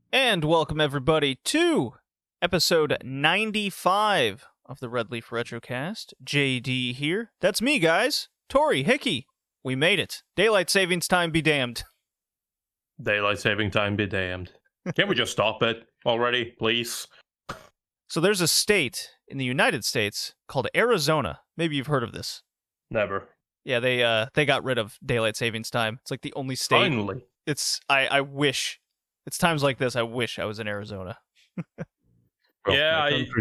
And welcome everybody to episode 95 of the Red Leaf Retrocast. JD here. That's me, guys. Tori, Hickey. We made it. Daylight savings time be damned. Daylight saving time be damned. Can't we just stop it already, please? So there's a state in the United States called Arizona. Maybe you've heard of this. Never. Yeah, they got rid of daylight savings time. It's like the only state. Finally. I wish. It's times like this I wish I was in Arizona. Yeah, my country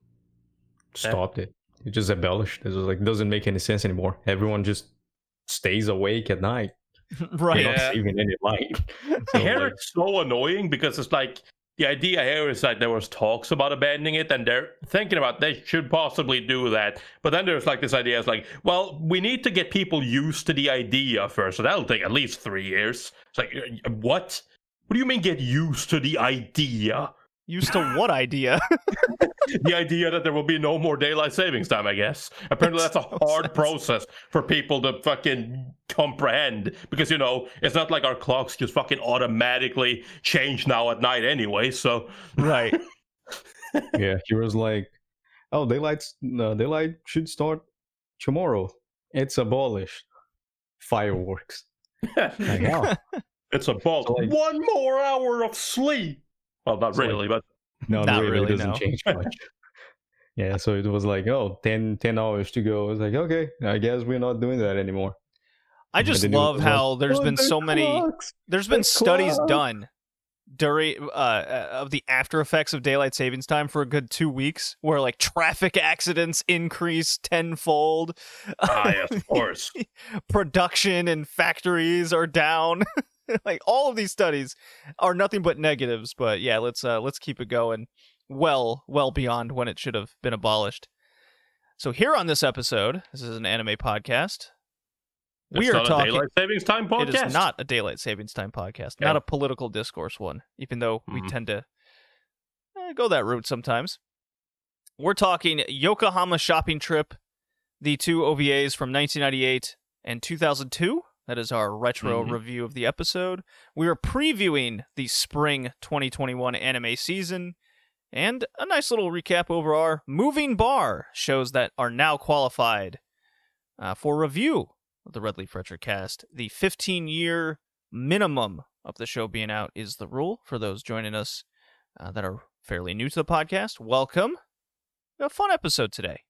just stopped it. It just abolished. It was like, doesn't make any sense anymore. Everyone just stays awake at night. Right. They're not saving any light. So, Here like, it's so annoying because it's like the idea here is that there was talks about abandoning it and they're thinking about they should possibly do that. But then there's like this idea, it's like, well, we need to get people used to the idea first. So that'll take at least 3 years. It's like, what? What do you mean get used to the idea? Used to what idea? The idea that there will be no more daylight savings time, I guess. Apparently that's a hard process for people to fucking comprehend. Because, you know, it's not like our clocks just fucking automatically change now at night anyway, so... Right. yeah, he was like, oh, daylight should start tomorrow. It's abolished. Fireworks. Like, oh. It's about So, like, 1 more hour of sleep! Well, not So, really, but... No, Not it really really, doesn't no. change much. Yeah, so it was like, oh, 10 hours to go. I was like, okay, I guess we're not doing that anymore. I just And then it love was how like, there's oh, been the so many. clocks, There's been the studies clock. done during of the after effects of daylight savings time for a good 2 weeks, where like traffic accidents increase tenfold, yes, of course. production in factories are down. Like all of these studies are nothing but negatives. But yeah, let's keep it going. Well beyond when it should have been abolished. So here on this episode, this is an anime podcast. We It's are not talking. a daylight savings time podcast. It is not a daylight savings time podcast, Okay. not a political discourse one, even though we Mhm. tend to go that route sometimes. We're talking Yokohama Shopping Trip, the two OVAs from 1998 and 2002. That is our retro Mhm. review of the episode. We are previewing the spring 2021 anime season, and a nice little recap over our moving bar shows that are now qualified for review of the Red Leaf Retrocast. The 15-year minimum of the show being out is the rule for those joining us that are fairly new to the podcast. Welcome. We have a fun episode today.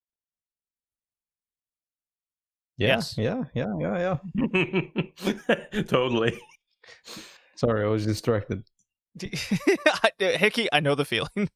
Yeah, Yes. yeah. Totally. Sorry, I was distracted. Hickey, I know the feeling.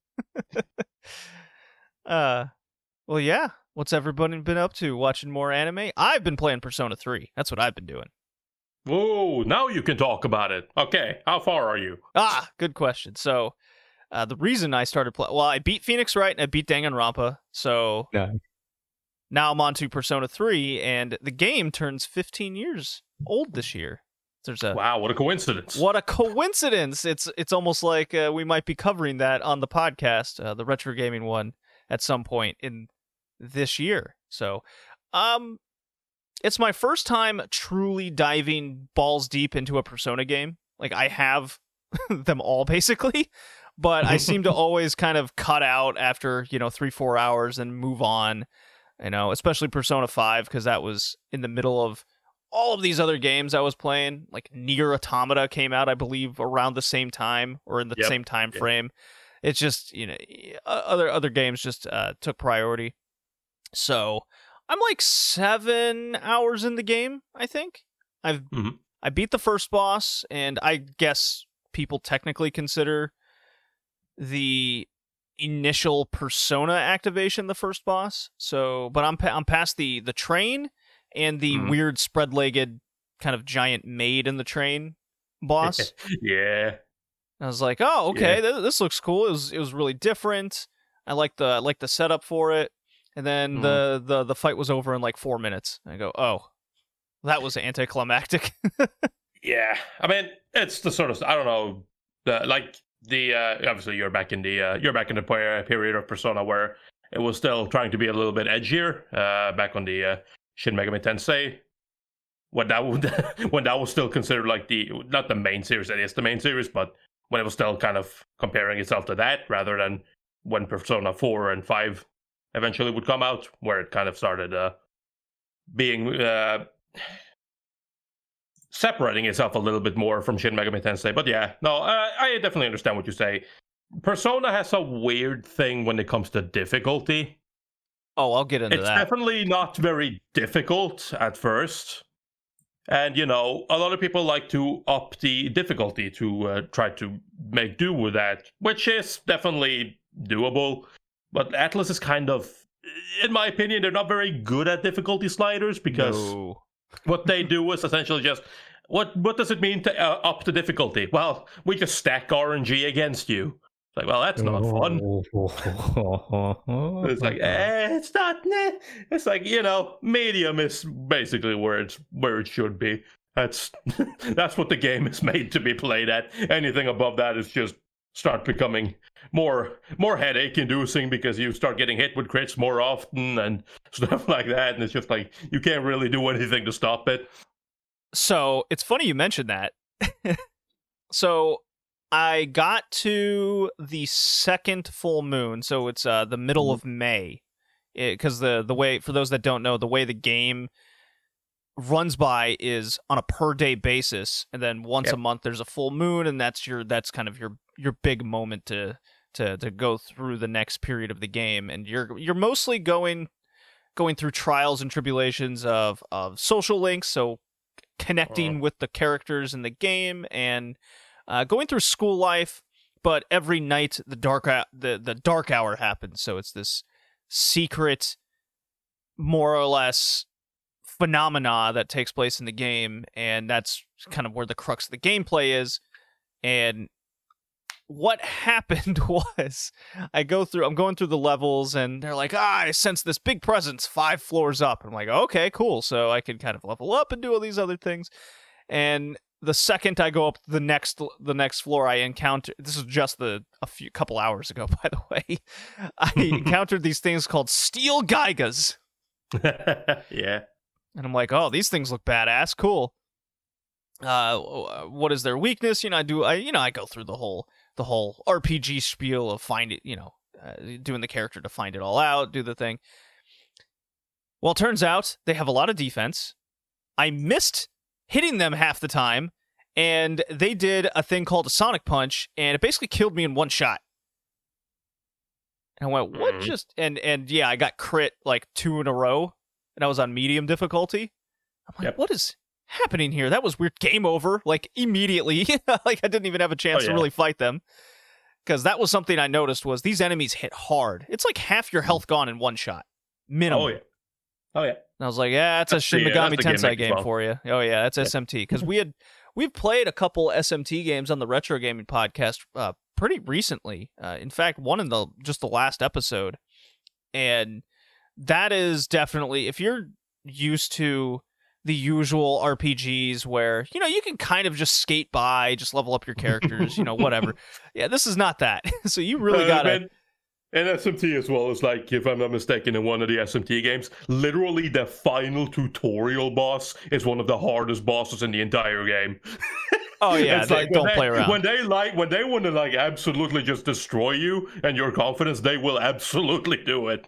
Well, yeah. What's everybody been up to? Watching more anime? I've been playing Persona 3. That's what I've been doing. Whoa, now you can talk about it. Okay, how far are you? Good question. So, the reason I started playing... Well, I beat Phoenix Wright and I beat Danganronpa, so... Yeah. Now I'm on to Persona 3, and the game turns 15 years old this year. There's a... Wow, what a coincidence. What a coincidence! It's almost like we might be covering that on the podcast, the retro gaming one, at some point in this year. So, it's my first time truly diving balls deep into a Persona game. Like, I have them all, basically, but I seem to always kind of cut out after, 3-4 hours and move on, especially Persona 5, because that was in the middle of all of these other games I was playing. Like Nier Automata came out, I believe, around the same time or in the Yep. same time frame. It's just, other games just took priority. So I'm like 7 hours in the game, I think. I beat the first boss, and I guess people technically consider the initial Persona activation the first boss. So, but I'm past the train and the weird spread-legged kind of giant maid in the train boss. Yeah. I was like, oh, okay, this looks cool. It was really different. I like the setup for it. And then the fight was over in like 4 minutes. I go, oh, that was anticlimactic. Yeah. I mean, it's the sort of, I don't know, obviously you're back in the period of Persona where it was still trying to be a little bit edgier, back on the Shin Megami Tensei, when that was still considered like not the main series, that is the main series, but when it was still kind of comparing itself to that, rather than when Persona 4 and 5 eventually would come out, where it kind of started being separating itself a little bit more from Shin Megami Tensei. But yeah, no, I definitely understand what you say. Persona has a weird thing when it comes to difficulty. Oh, I'll get into It's that. definitely not very difficult at first. And, a lot of people like to up the difficulty to try to make do with that, which is definitely doable. But Atlas is kind of, in my opinion, they're not very good at difficulty sliders, because what they do is essentially just, what does it mean to up the difficulty? Well, we just stack RNG against you. It's like, well, that's not fun. It's like, it's not. It's like, medium is basically where it should be. That's what the game is made to be played at. Anything above that is just start becoming more headache inducing, because you start getting hit with crits more often and stuff like that, and it's just like you can't really do anything to stop it. So it's funny you mentioned that. So I got to the second full moon, so it's the middle of May, because the way, for those that don't know, the way the game runs by is on a per day basis, and then once a month there's a full moon, and that's kind of your big moment to go through the next period of the game, and you're mostly going through trials and tribulations of social links, so connecting with the characters in the game, and going through school life. But every night the dark hour happens, so it's this secret, more or less, phenomena that takes place in the game, and that's kind of where the crux of the gameplay is. And what happened was, I'm going through the levels, and they're like, I sense this big presence 5 floors up. I'm like, okay, cool. So I can kind of level up and do all these other things. And the second I go up the next floor, I encounter, this is just a couple hours ago, by the way, I encountered these things called steel Geigas. Yeah. And I'm like, oh, these things look badass, cool. What is their weakness? I go through the whole RPG spiel of doing the character to find it all out, do the thing. Well, it turns out they have a lot of defense. I missed hitting them half the time, and they did a thing called a Sonic Punch, and it basically killed me in one shot. And I went, what just... And yeah, I got crit like 2 in a row, and I was on medium difficulty. I'm like, what is happening here? That was weird. Game over, like, immediately. Like, I didn't even have a chance to really fight them. Because that was something I noticed, was these enemies hit hard. It's like half your health gone in one shot. Minimum. Oh, yeah. And I was like, yeah, that's a Shin Megami Tensei game for you. Oh, yeah, that's SMT. Because we've played a couple SMT games on the Retro Gaming Podcast pretty recently. In fact, one in just the last episode. And that is definitely, if you're used to the usual RPGs where, you can kind of just skate by, just level up your characters, whatever. Yeah, this is not that. So you really gotta... And SMT as well is like, if I'm not mistaken, in one of the SMT games, literally the final tutorial boss is one of the hardest bosses in the entire game. Oh yeah, don't play around. When they want to absolutely just destroy you and your confidence, they will absolutely do it.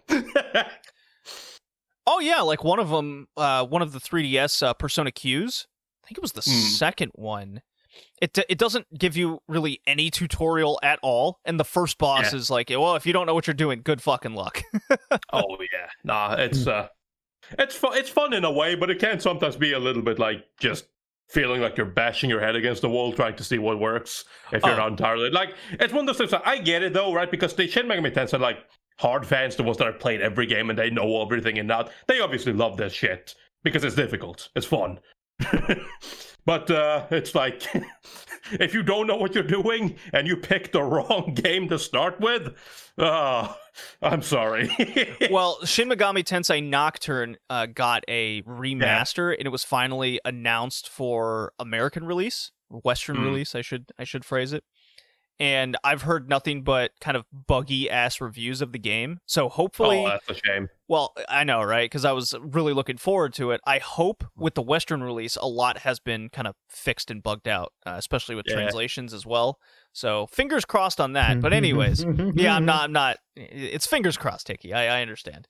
Oh yeah, like one of them, one of the 3DS Persona Qs. I think it was the second one. It doesn't give you really any tutorial at all, and the first boss is like, well, if you don't know what you're doing, good fucking luck. Oh yeah, nah, it's fun in a way, but it can sometimes be a little bit like just feeling like you're bashing your head against the wall trying to see what works if you're not entirely like. It's one of those things. I get it though, right? Because the Shin Megami Tensei, like, hard fans, the ones that have played every game and they know everything in that, they obviously love this shit because it's difficult, it's fun. But it's like, if you don't know what you're doing and you pick the wrong game to start with, I'm sorry. Well, Shin Megami Tensei Nocturne got a remaster, and it was finally announced for American release, Western release, I should phrase it. and I've heard nothing but kind of buggy ass reviews of the game. So hopefully, Oh, that's a shame. well, I know, right? Because I was really looking forward to it. I hope with the Western release, a lot has been kind of fixed and bugged out, especially with translations as well. So fingers crossed on that. But anyways, yeah, I'm not. It's fingers crossed, Hickey. I understand.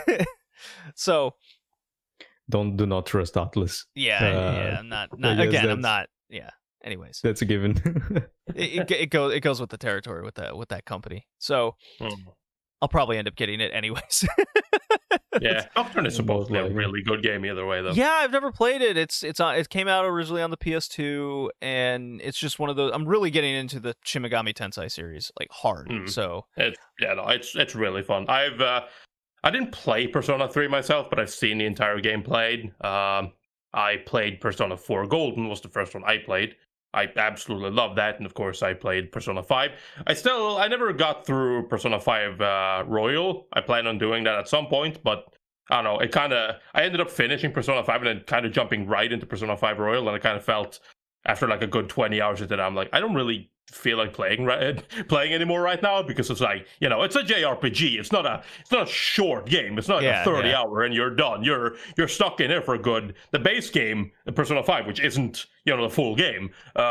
So do not trust Atlas. yeah. I'm not. Again, I'm not. Yeah. Anyways, that's a given. it goes with the territory with that company. So I'll probably end up getting it anyways. Yeah, Nocturne is supposedly a really good game either way, though. Yeah, I've never played it. It came out originally on the PS2, and it's just one of those. I'm really getting into the Shin Megami Tensei series like hard. So it's really fun. I didn't play Persona 3 myself, but I've seen the entire game played. I played Persona 4 Golden, was the first one I played. I absolutely love that, and of course I played Persona 5. I never got through Persona 5 Royal. I plan on doing that at some point, but I don't know, I ended up finishing Persona 5 and then kind of jumping right into Persona 5 Royal, and I kind of felt, after like a good 20 hours into that, I'm like, I don't really feel like playing anymore right now, because it's like, it's a JRPG. It's not a short game. It's not a 30 hour and you're done. You're stuck in there for the base game, Persona 5, which isn't, the full game,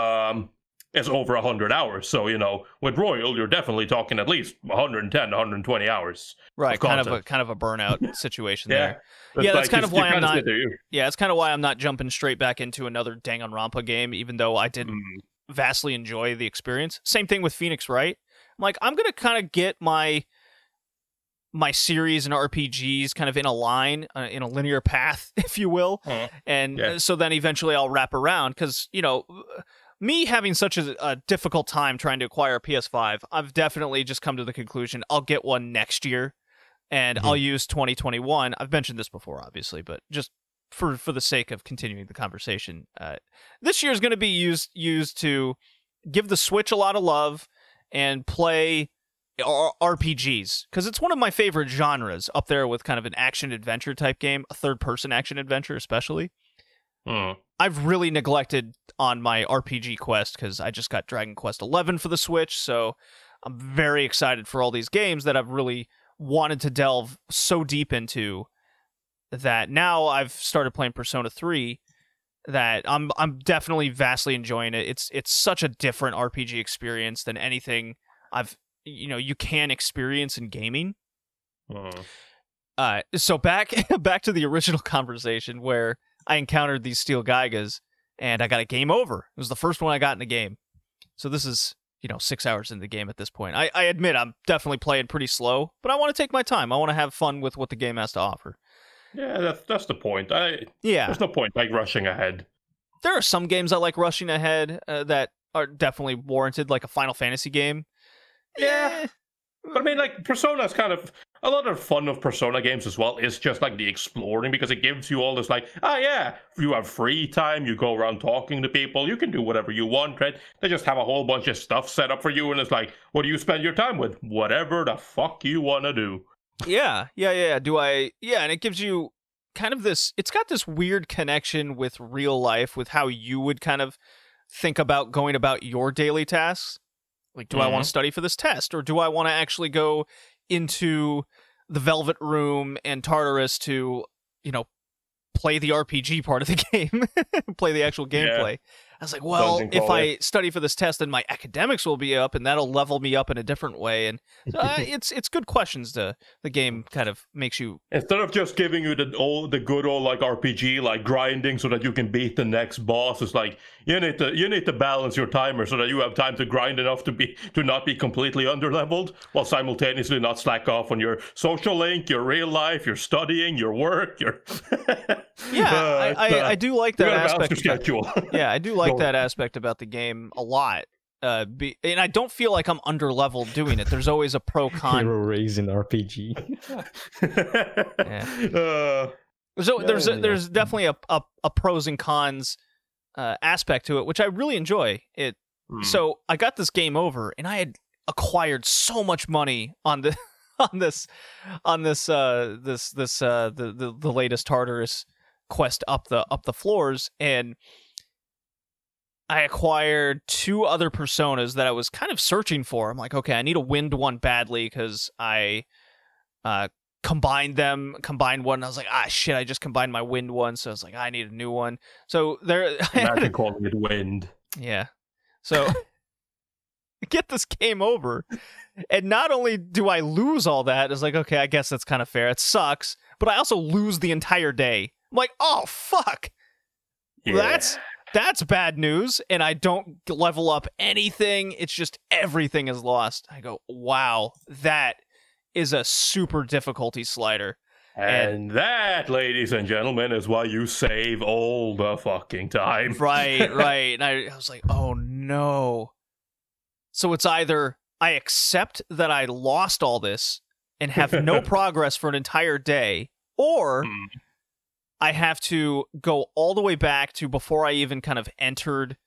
is over 100 hours. So, with Royal, you're definitely talking at least 110, 120 hours. Right, kind of a burnout situation there. Yeah, that's kind of why I'm not. Yeah, it's kind of why I'm not jumping straight back into another Danganronpa game, even though I did vastly enjoy the experience. Same thing with Phoenix Wright. I'm like, I'm gonna kind of get my series and RPGs kind of in a line, in a linear path, if you will, so then eventually I'll wrap around, because me having such a difficult time trying to acquire a PS5, I've definitely just come to the conclusion I'll get one next year, and I'll use 2021. I've mentioned this before, obviously, but just for the sake of continuing the conversation, this year is going to be used to give the Switch a lot of love and play RPGs, because it's one of my favorite genres, up there with kind of an action-adventure type game, a third-person action-adventure especially. I've really neglected on my RPG quest, because I just got Dragon Quest XI for the Switch, so I'm very excited for all these games that I've really wanted to delve so deep into, that now I've started playing Persona 3, that I'm definitely vastly enjoying it. It's such a different RPG experience than anything you can experience in gaming. So back to the original conversation where I encountered these Steel Gaigas and I got a game over. It was the first one I got in the game. So this is 6 hours into the game at this point. I admit I'm definitely playing pretty slow, but I want to take my time. I want to have fun with what the game has to offer. Yeah, that's the point. There's no point like rushing ahead. There are some games I like rushing ahead that are definitely warranted, like a Final Fantasy game. Yeah. But I mean, like, Persona's kind of, a lot of fun of Persona games as well is just like the exploring, because it gives you all this like, you have free time, you go around talking to people, you can do whatever you want, right? They just have a whole bunch of stuff set up for you, and it's like, what do you spend your time with? Whatever the fuck you want to do. Yeah. And it gives you kind of it's got this weird connection with real life, with how you would kind of think about going about your daily tasks. Like, do I want to study for this test, or do I want to actually go into the Velvet Room and Tartarus to, play the RPG part of the game, play the actual gameplay? I was like, well, if I study for this test, then my academics will be up, and that'll level me up in a different way. And so, it's good questions. The game kind of makes you, instead of just giving you the good old like RPG, like grinding so that you can beat the next boss. It's like you need to balance your timer so that you have time to grind enough to not be completely underleveled, while simultaneously not slack off on your social link, your real life, your studying, your work, your I do like that aspect. Schedule. Yeah, I do like that aspect about the game a lot. And I don't feel like I'm underleveled doing it. There's always a pro-con. Hero raising RPG. So there's definitely a pros and cons aspect to it, which I really enjoy. So I got this game over, and I had acquired so much money on the the latest Tartarus quest up the floors, and I acquired 2 other personas that I was kind of searching for. I'm like, okay, I need a wind one badly because I combined one. I was like, shit, I just combined my wind one. So I was like, I need a new one. So there. Imagine calling it wind. Yeah. So get this game over. And not only do I lose all that, it's like, okay, I guess that's kind of fair. It sucks. But I also lose the entire day. I'm like, oh, fuck. Yeah. That's bad news, and I don't level up anything. It's just everything is lost. I go, wow, that is a super difficulty slider. And that, ladies and gentlemen, is why you save all the fucking time. Right. And I was like, oh no. So it's either I accept that I lost all this and have no progress for an entire day, or I have to go all the way back to before I even kind of entered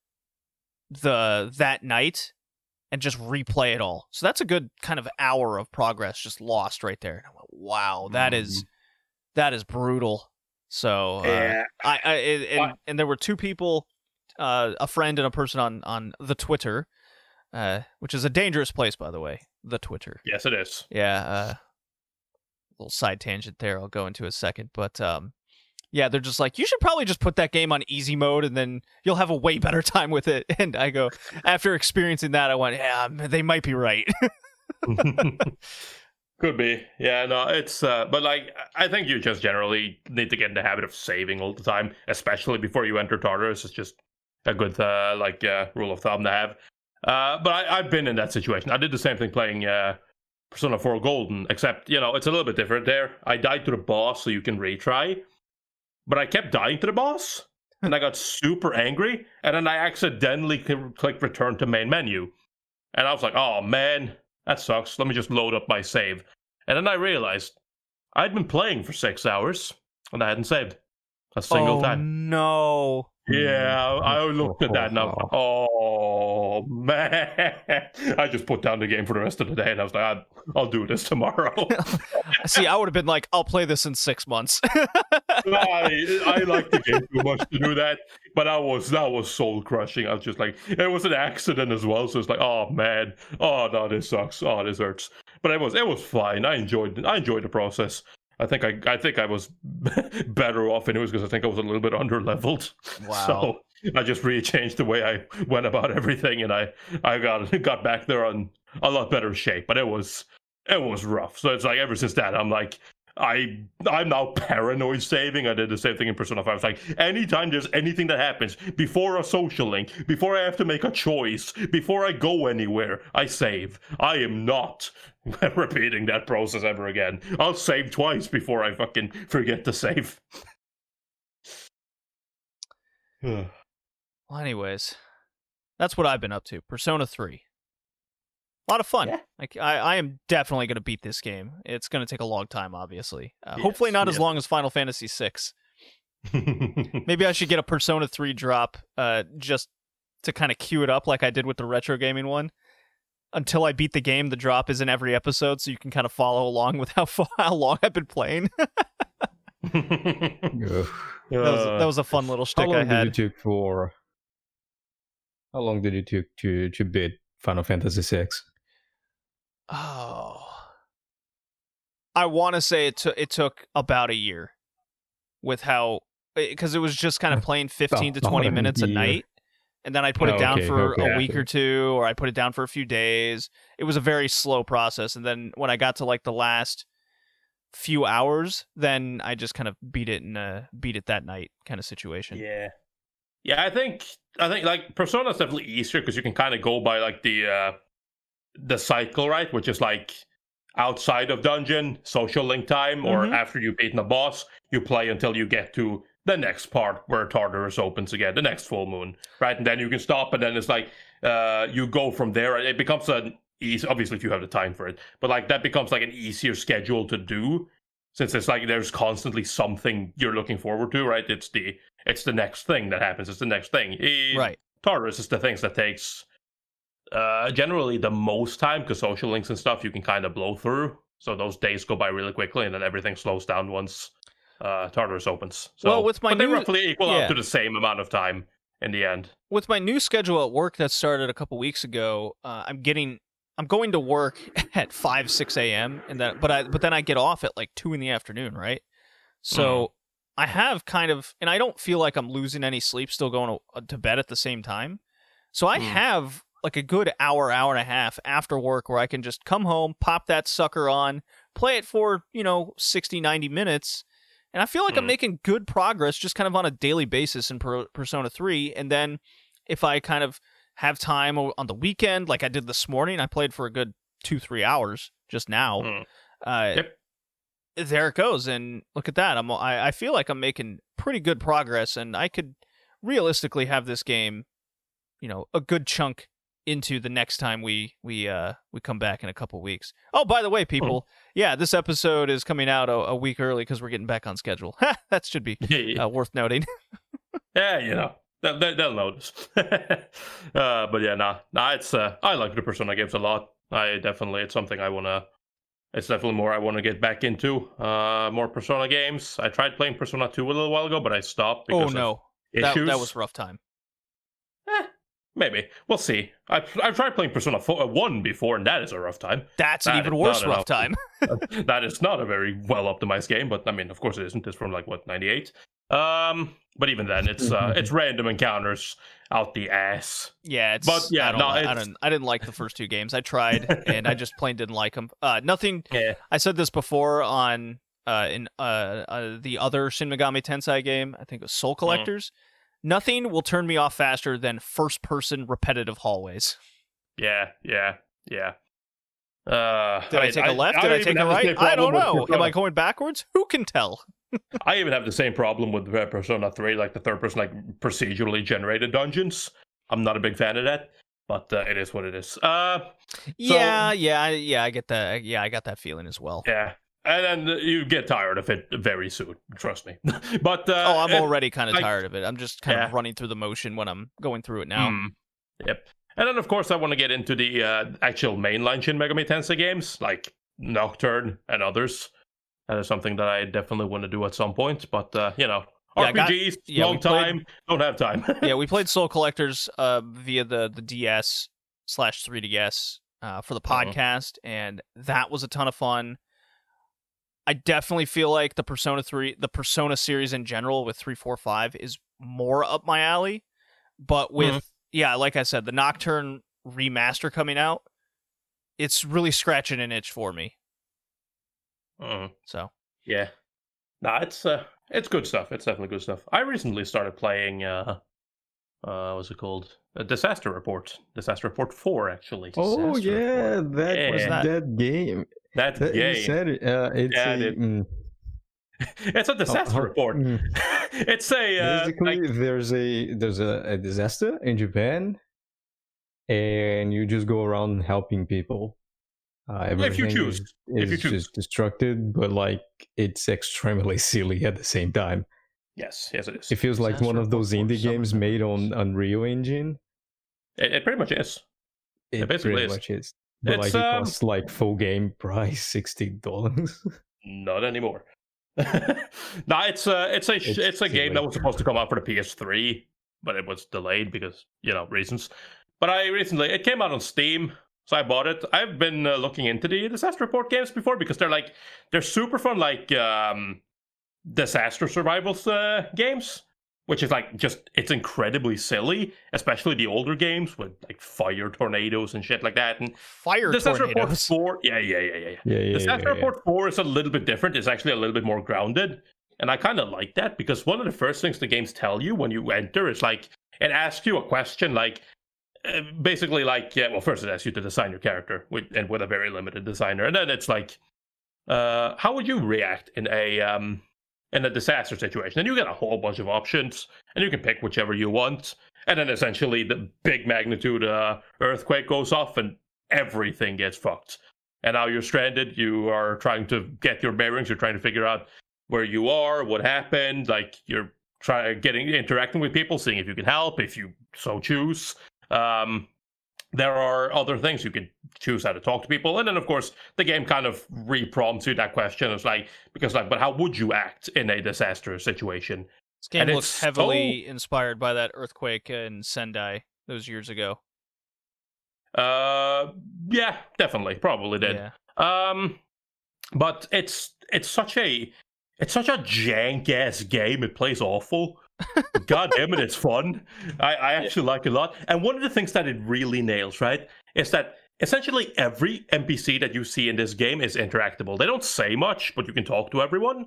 that night and just replay it all. So that's a good kind of hour of progress just lost right there. And I went, wow, that is brutal. So and there were 2 people, a friend and a person on the Twitter, which is a dangerous place, by the way, the Twitter. Yes, it is. Yeah, little side tangent there I'll go into a second, but yeah, they're just like, you should probably just put that game on easy mode and then you'll have a way better time with it. And I go, after experiencing that, I went, yeah, they might be right. Could be. Yeah, no, it's, but like, I think you just generally need to get in the habit of saving all the time, especially before you enter Tartarus. It's just a good, rule of thumb to have. But I've been in that situation. I did the same thing playing Persona 4 Golden, except, it's a little bit different there. I died to the boss so you can retry. But I kept dying to the boss, and I got super angry, and then I accidentally clicked return to main menu. And I was like, oh man, that sucks. Let me just load up my save. And then I realized I'd been playing for 6 hours, and I hadn't saved a single time. No. Yeah, I looked at that and I was like, oh man. I just put down the game for the rest of the day and I was like, I'll do this tomorrow. See, I would have been like, I'll play this in 6 months. I like the game too much to do that, but that was soul crushing. I was just like, it was an accident as well, so it's like, oh man, oh no, this sucks, oh this hurts. But it was fine. I enjoyed the process. I think I was better off anyways because I think I was a little bit under-leveled. Wow. So I just really changed the way I went about everything, and I got back there on a lot better shape. But it was rough. So it's like ever since that, I'm like, I'm now paranoid saving. I did the same thing in Persona 5. It's like anytime there's anything that happens before a social link, before I have to make a choice, before I go anywhere, I save. I am not repeating that process ever again. I'll save twice before I fucking forget to save. Well, anyways, that's what I've been up to. Persona 3. A lot of fun. Yeah. Like I am definitely going to beat this game. It's going to take a long time, obviously. Hopefully not as long as Final Fantasy 6. Maybe I should get a Persona 3 drop just to kind of queue it up like I did with the retro gaming one. Until I beat the game, the drop is in every episode, so you can kind of follow along with how long I've been playing. That was a fun little shtick I had. How long did it take to beat Final Fantasy 6? Oh, I want to say it took about a year, with how, because it was just kind of playing 15 to 20 minutes a night, and then I put it down for a week or two, or I put it down for a few days. It was a very slow process, and then when I got to like the last few hours, then I just kind of beat it that night kind of situation. Yeah, I think like Persona's definitely easier because you can kind of go by like the cycle, right? Which is like outside of dungeon, social link time, or after you've beaten a boss, you play until you get to the next part where Tartarus opens again, the next full moon, right? And then you can stop, and then it's like you go from there. It becomes an easy, obviously if you have the time for it, but like that becomes like an easier schedule to do, since it's like there's constantly something you're looking forward to, right? It's the next thing that happens. It's the next thing. Right. Tartarus is the things that takes generally the most time, because social links and stuff you can kind of blow through. So those days go by really quickly, and then everything slows down once Tartarus opens. So, well, with my they roughly equal out to the same amount of time in the end. With my new schedule at work that started a couple weeks ago, I'm going to work at 5, 6 a.m. and but then I get off at like 2 in the afternoon, right? So I have kind of, and I don't feel like I'm losing any sleep still going to bed at the same time. So I have like a good hour and a half after work where I can just come home, pop that sucker on, play it for, 60, 90 minutes. And I feel like I'm making good progress just kind of on a daily basis in Persona 3. And then if I kind of have time on the weekend, like I did this morning, I played for a good 2-3 hours just now. Yep. There it goes. And look at that. I feel like I'm making pretty good progress, and I could realistically have this game, a good chunk into the next time we come back in a couple weeks. Oh, by the way, people, this episode is coming out a week early because we're getting back on schedule. That should be worth noting. Yeah, they'll notice. But yeah, it's I like the Persona games a lot. It's something it's definitely more I want to get back into. More Persona games. I tried playing Persona 2 a little while ago, but I stopped because of issues. That was a rough time. Maybe. We'll see. I've tried playing Persona 1 before, and that is a rough time. That's an even worse rough time. That is not a very well-optimized game, but I mean, of course it isn't. It's from, 98? But even then, it's random encounters out the ass. Yeah, I didn't like the first two games. I tried, and I just plain didn't like them. Nothing... Yeah. I said this before on the other Shin Megami Tensei game. I think it was Soul Collectors. Nothing will turn me off faster than first-person repetitive hallways. Yeah. Did I take a left? Did I take a right? I don't know. Am I going backwards? Who can tell? I even have the same problem with Persona 3, like the third-person, procedurally generated dungeons. I'm not a big fan of that, but it is what it is. I get that. Yeah, I got that feeling as well. Yeah. And then you get tired of it very soon, trust me. But I'm already kind of tired of it. I'm just kind of running through the motion when I'm going through it now. Yep. And then, of course, I want to get into the actual mainline Shin Megami Tensei games, like Nocturne and others. That is something that I definitely want to do at some point. But, RPGs, long time, don't have time. Yeah, we played Soul Collectors via the DS/3DS for the podcast, and that was a ton of fun. I definitely feel like the Persona series in general with 3, 4, 5 is more up my alley. But with, like I said, the Nocturne remaster coming out, it's really scratching an itch for me. So. Yeah. It's good stuff. It's definitely good stuff. I recently started playing, what's it called? Disaster Report. Disaster Report 4, actually. Oh, yeah. That game. That game. You said it. It's a disaster report. It's a basically there's a disaster in Japan, and you just go around helping people. If you choose, just destructed, but it's extremely silly at the same time. Yes, it is. It feels like one of those indie games made on Unreal Engine. It pretty much is. It basically pretty much is. But it costs full game price $60. Not anymore. No, it's a game that was supposed to come out for the PS3, but it was delayed because reasons. But it came out on Steam, so I bought it. I've been looking into the Disaster Report games before because they're super fun, disaster survivals games. Which is it's incredibly silly, especially the older games with fire tornadoes and shit like that. And Disaster Report 4, yeah. Disaster Report 4 is a little bit different. It's actually a little bit more grounded. And I kind of like that because one of the first things the games tell you when you enter is it asks you a question basically first it asks you to design your character with a very limited designer. And then it's how would you react in a disaster situation? And you get a whole bunch of options, and you can pick whichever you want. And then essentially the big magnitude earthquake goes off, and everything gets fucked. And now you're stranded. You are trying to get your bearings. You're trying to figure out where you are, what happened. You're interacting with people, seeing if you can help, if you so choose. There are other things you can choose how to talk to people. And then, of course, the game kind of re-prompts you that question. It's but how would you act in a disaster situation? This game And looks it's heavily inspired by that earthquake in Sendai those years ago. Yeah, definitely, probably did. Yeah. But it's such a jank ass game. It plays awful. But God damn it, it's fun. I actually like it a lot. And one of the things that it really nails, right, is that essentially every NPC that you see in this game is interactable. They don't say much, but you can talk to everyone.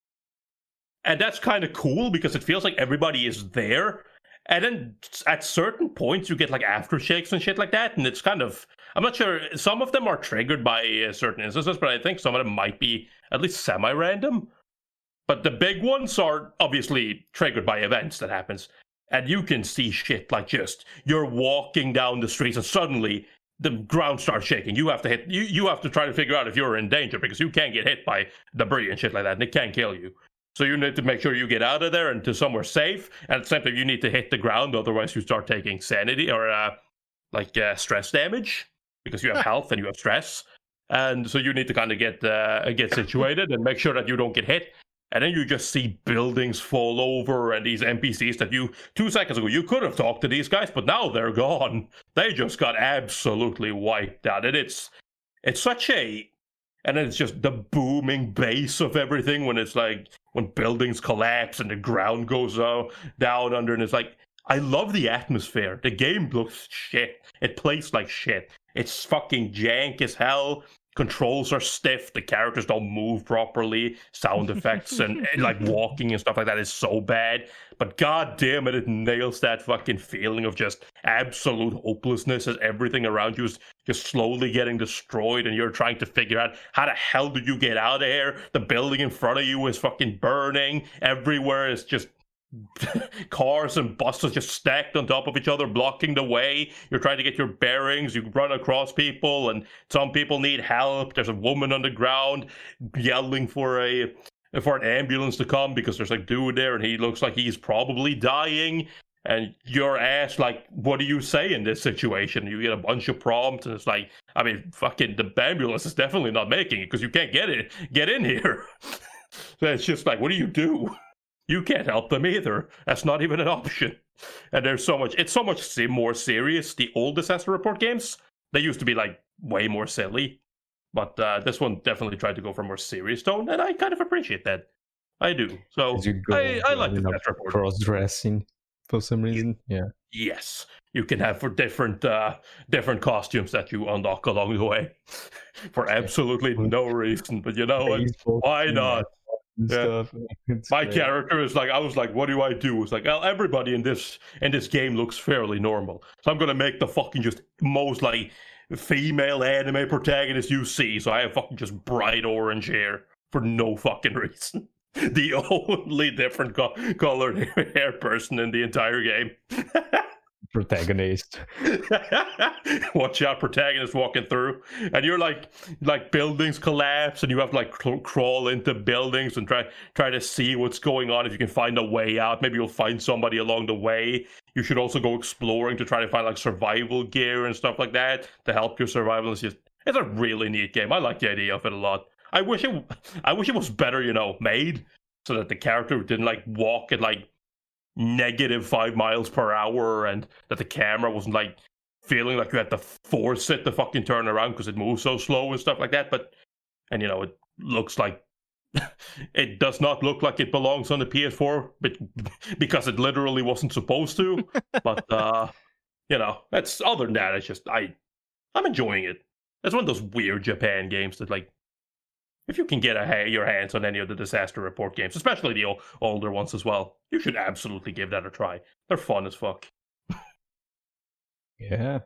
And that's kind of cool because it feels like everybody is there. And then at certain points, you get like aftershakes and shit like that. And it's kind of, I'm not sure, some of them are triggered by certain instances, but I think some of them might be at least semi-random. But the big ones are obviously triggered by events that happens. And you can see shit like just, you're walking down the streets and suddenly the ground starts shaking. You have to hit, you have to try to figure out if you're in danger because you can't get hit by debris and shit like that and it can't kill you. So you need to make sure you get out of there and to somewhere safe. And at the same time, you need to hit the ground. Otherwise, you start taking sanity or stress damage because you have health and you have stress. And so you need to kind of get situated and make sure that you don't get hit. And then you just see buildings fall over and these NPCs that you 2 seconds ago you could have talked to these guys, but now they're gone. They just got absolutely wiped out. And it's such a, and then it's just the booming bass of everything when it's like when buildings collapse and the ground goes down under, and it's like, I love the atmosphere. The game looks shit. It plays like shit. It's fucking jank as hell. Controls are stiff. The characters don't move properly. Sound effects and like walking and stuff like that is so bad. But god damn it, it nails that fucking feeling of just absolute hopelessness as everything around you is just slowly getting destroyed and you're trying to figure out how the hell did you get out of here? The building in front of you is fucking burning. Everywhere is just cars and buses just stacked on top of each other, blocking the way. You're trying to get your bearings. You run across people, and some people need help. There's a woman on the ground yelling for an ambulance to come because there's a dude there, and he looks like he's probably dying. And you're asked, like, what do you say in this situation? You get a bunch of prompts, and it's like, I mean, fucking the ambulance is definitely not making it because you can't get in here. So it's just like, what do you do? You can't help them either. That's not even an option. And there's so much, it's so much more serious. The old Disaster Report games, they used to be like way more silly. But this one definitely tried to go for a more serious tone, and I kind of appreciate that. I do. So I like Disaster Report. Cross-dressing for some reason, yeah. Yes. You can have for different costumes that you unlock along the way. For absolutely no reason. But you know what? Why not? Yeah. My character is like, I was like, what do I do? It's like, well, everybody in this game looks fairly normal, so I'm gonna make the fucking just most like female anime protagonist you see. So I have fucking just bright orange hair for no fucking reason. The only different colored hair person in the entire game. Protagonist. Watch out, protagonist walking through, and you're like buildings collapse, and you have to like crawl into buildings and try to see what's going on. If you can find a way out, maybe you'll find somebody along the way. You should also go exploring to try to find like survival gear and stuff like that to help your survival. It's a really neat game. I like the idea of it a lot. I wish it was better, made so that the character didn't like walk at like -5 miles per hour and that the camera wasn't like feeling like you had to force it to fucking turn around because it moves so slow and stuff like that. And it looks like it does not look like it belongs on the PS4 but because it literally wasn't supposed to. But that's other than that, it's just I'm enjoying it. It's one of those weird Japan games that like, if you can get your hands on any of the Disaster Report games, especially the older ones as well, you should absolutely give that a try. They're fun as fuck. Yeah.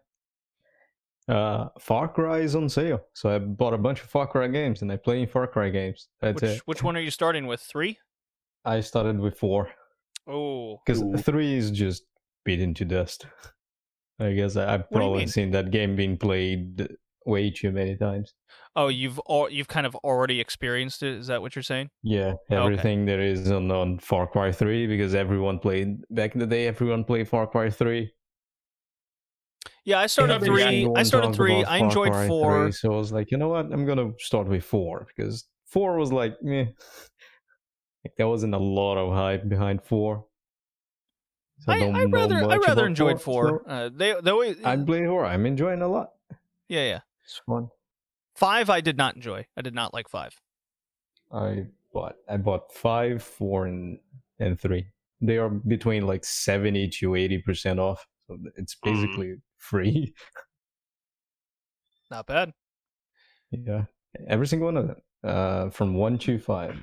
Far Cry is on sale, so I bought a bunch of Far Cry games, and I play Far Cry games. Which one are you starting with? 3? I started with 4. Oh. Because 3 is just beaten to dust. I guess I've probably seen that game being played way too many times. Oh, you've kind of already experienced it? Is that what you're saying? Yeah, everything there is on Far Cry 3, because everyone played Far Cry 3. Yeah, I started 3. I enjoyed 4. 3, so I was like, you know what? I'm gonna start with 4 because 4 was like, meh. Like, there wasn't a lot of hype behind 4. So I rather enjoyed 4. So They always. I'm playing 4. I'm enjoying it a lot. Yeah. It's fun. 5 I did not enjoy. I did not like 5. I bought 5, 4, and 3. They are between like 70 to 80% off. So it's basically free. Not bad. Yeah. Every single one of them. From 1 to 5.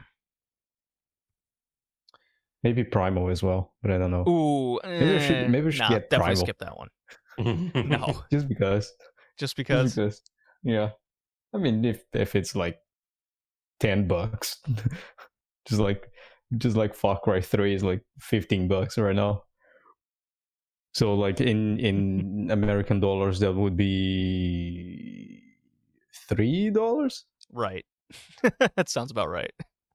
Maybe Primal as well, but I don't know. Ooh, maybe we should get definitely Primal. skip that one. No, Just because. just because. Yeah. I mean, if it's like $10, just like Far Cry 3 is like $15 right now. So like in American dollars, that would be $3. Right. That sounds about right.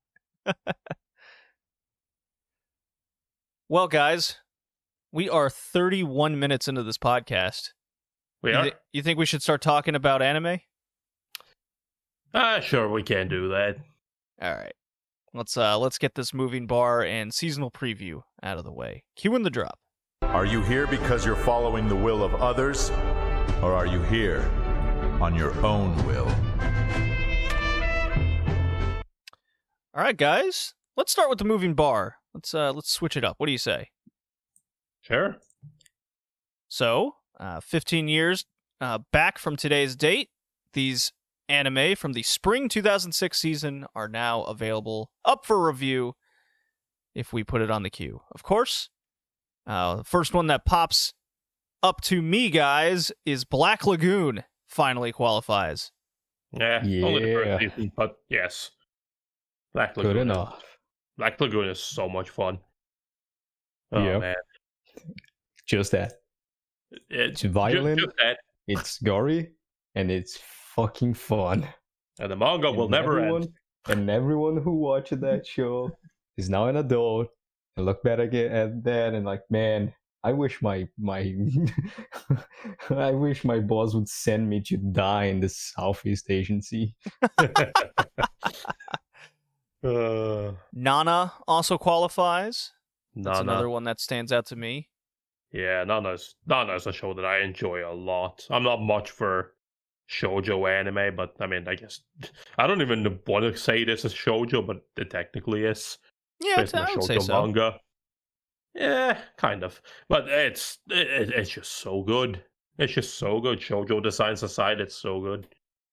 Well, guys, we are 31 minutes into this podcast. We are? You think we should start talking about anime? Sure, we can do that. All right. Let's get this moving bar and seasonal preview out of the way. Cue in the drop. Are you here because you're following the will of others? Or are you here on your own will? All right, guys. Let's start with the moving bar. Let's switch it up. What do you say? Sure. So, 15 years back from today's date, these anime from the spring 2006 season are now available, up for review, if we put it on the queue. Of course, the first one that pops up to me, guys, is Black Lagoon. Finally qualifies. Yeah. Only the first season, but yes. Black Lagoon. Good enough. Black Lagoon is so much fun. Oh, man. Just that. It's violent. Just that. It's gory, and it's fucking fun. And the manga will never end. And everyone who watched that show is now an adult and look back at that and like, man, I wish my I wish my boss would send me to die in the Southeast Asian Sea. Nana also qualifies. That's Nana. another one that stands out to me. Yeah, Nana's a show that I enjoy a lot. I'm not much for shoujo anime, but I mean, I guess I don't even want to say this is shoujo, but it technically is. Yeah, I would say so. Manga. Yeah, kind of. But it's just so good. It's just so good. Shoujo designs aside, it's so good.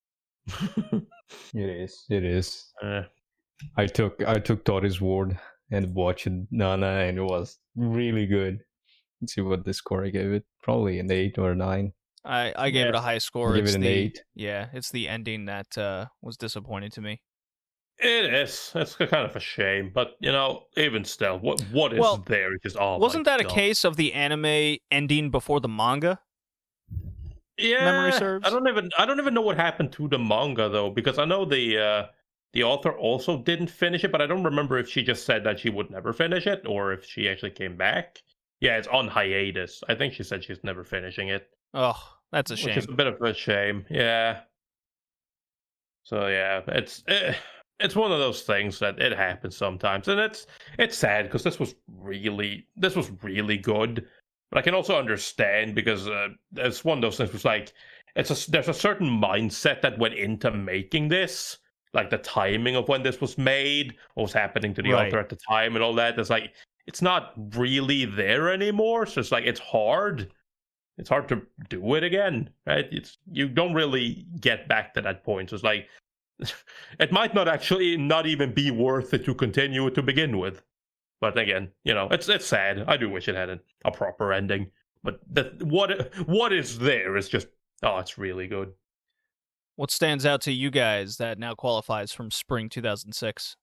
It is. I took Tori's word and watched Nana, and it was really good. Let's see what the score I gave it. Probably an 8 or a 9. I gave it a high score. Give it an 8. Yeah, it's the ending that was disappointing to me. It is. It's kind of a shame, but even still, what is there? It's just wasn't that a case of the anime ending before the manga? Yeah, memory serves. I don't even know what happened to the manga though, because I know the author also didn't finish it, but I don't remember if she just said that she would never finish it or if she actually came back. Yeah, it's on hiatus. I think she said she's never finishing it. Oh, that's a shame. Which is a bit of a shame. Yeah. So yeah, it's one of those things that it happens sometimes, and it's sad because this was really good. But I can also understand because it's one of those things. Was like there's a certain mindset that went into making this, like the timing of when this was made, what was happening to the author at the time, and all that. It's like it's not really there anymore. So it's like it's hard. It's hard to do it again, right? You don't really get back to that point. So it's like it might not even be worth it to continue it to begin with. But again, it's sad. I do wish it had a proper ending. But what is there is just it's really good. What stands out to you guys that now qualifies from spring 2006?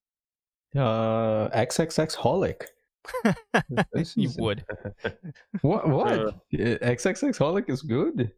XXX Holic. You would. What? XXX Holic is good.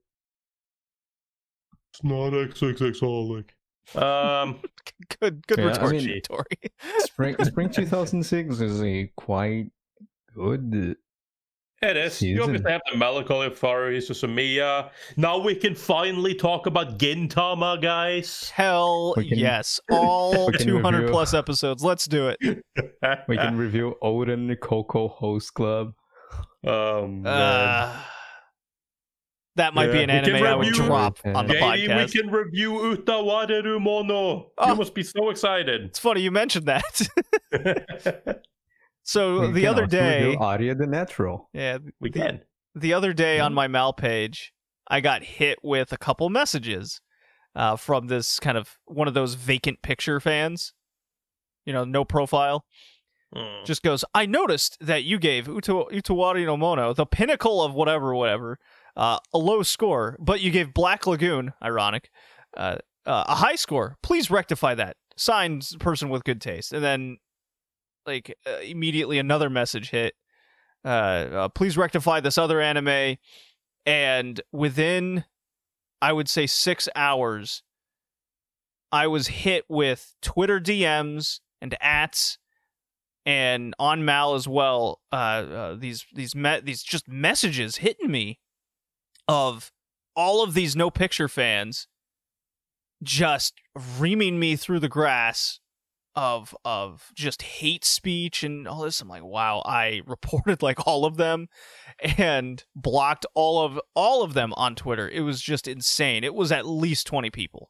It's not XXX Holic. Good retort, Tori. Spring 2006 is a quite good It is. You obviously have the melancholy of Furry Suzumiya. Now we can finally talk about Gintama, guys. Hell yes. All 200 plus episodes. Let's do it. We can review Odin Coco Host Club. That might be an anime I would drop on the podcast. We can review Utawareru Mono. You must be so excited. It's funny you mentioned that. So the other day, Aria the Natural. Yeah, we can. The other day on my Mal page, I got hit with a couple messages from this kind of one of those vacant picture fans. You know, no profile. Just goes, I noticed that you gave Utawari no Mono, the pinnacle of whatever, a low score, but you gave Black Lagoon, ironic, a high score. Please rectify that. Signed, person with good taste. And then immediately another message hit. Please rectify this other anime. And within, I would say 6 hours, I was hit with Twitter DMs and ats, and on Mal as well. These just messages hitting me of all of these no picture fans just reaming me through the grass of just hate speech and all this. I'm like, wow. I reported all of them and blocked all of them on Twitter. It was just insane. It was at least 20 people.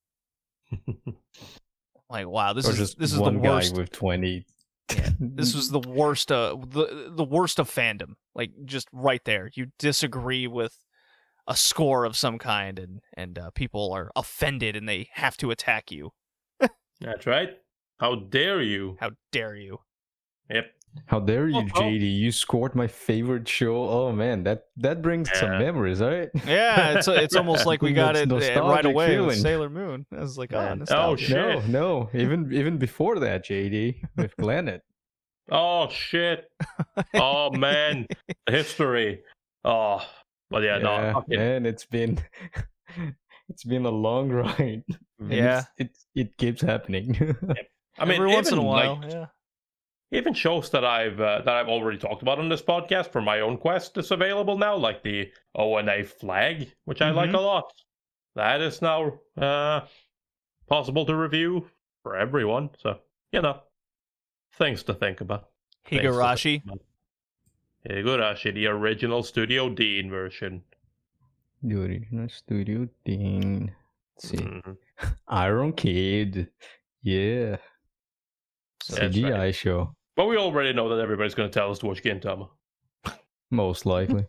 Like, wow, this is one the worst guy with 20. Yeah, this was the worst the worst of fandom. Like, just right there. You disagree with a score of some kind and people are offended and they have to attack you. That's right. How dare you? How dare you? Yep. How dare you, JD? You scored my favorite show. Oh man, that brings some memories, right? Yeah, it's almost like we got it right away feeling. With Sailor Moon. I was like, oh shit. No, even before that, JD, with Glennet. Oh shit. Oh man, history. Oh, but no. Man, it's been a long ride. Yeah, it keeps happening. Yep. I mean, every once in a while, Even shows that I've already talked about on this podcast for my own quest is available now, like the ONA Flag, which I like a lot. That is now possible to review for everyone. So, things to think about. Higurashi. Higurashi, the original Studio Dean version. The original Studio Dean. Let's see. Iron Kid. Yeah. CGI show. But we already know that everybody's going to tell us to watch Gintama. Most likely.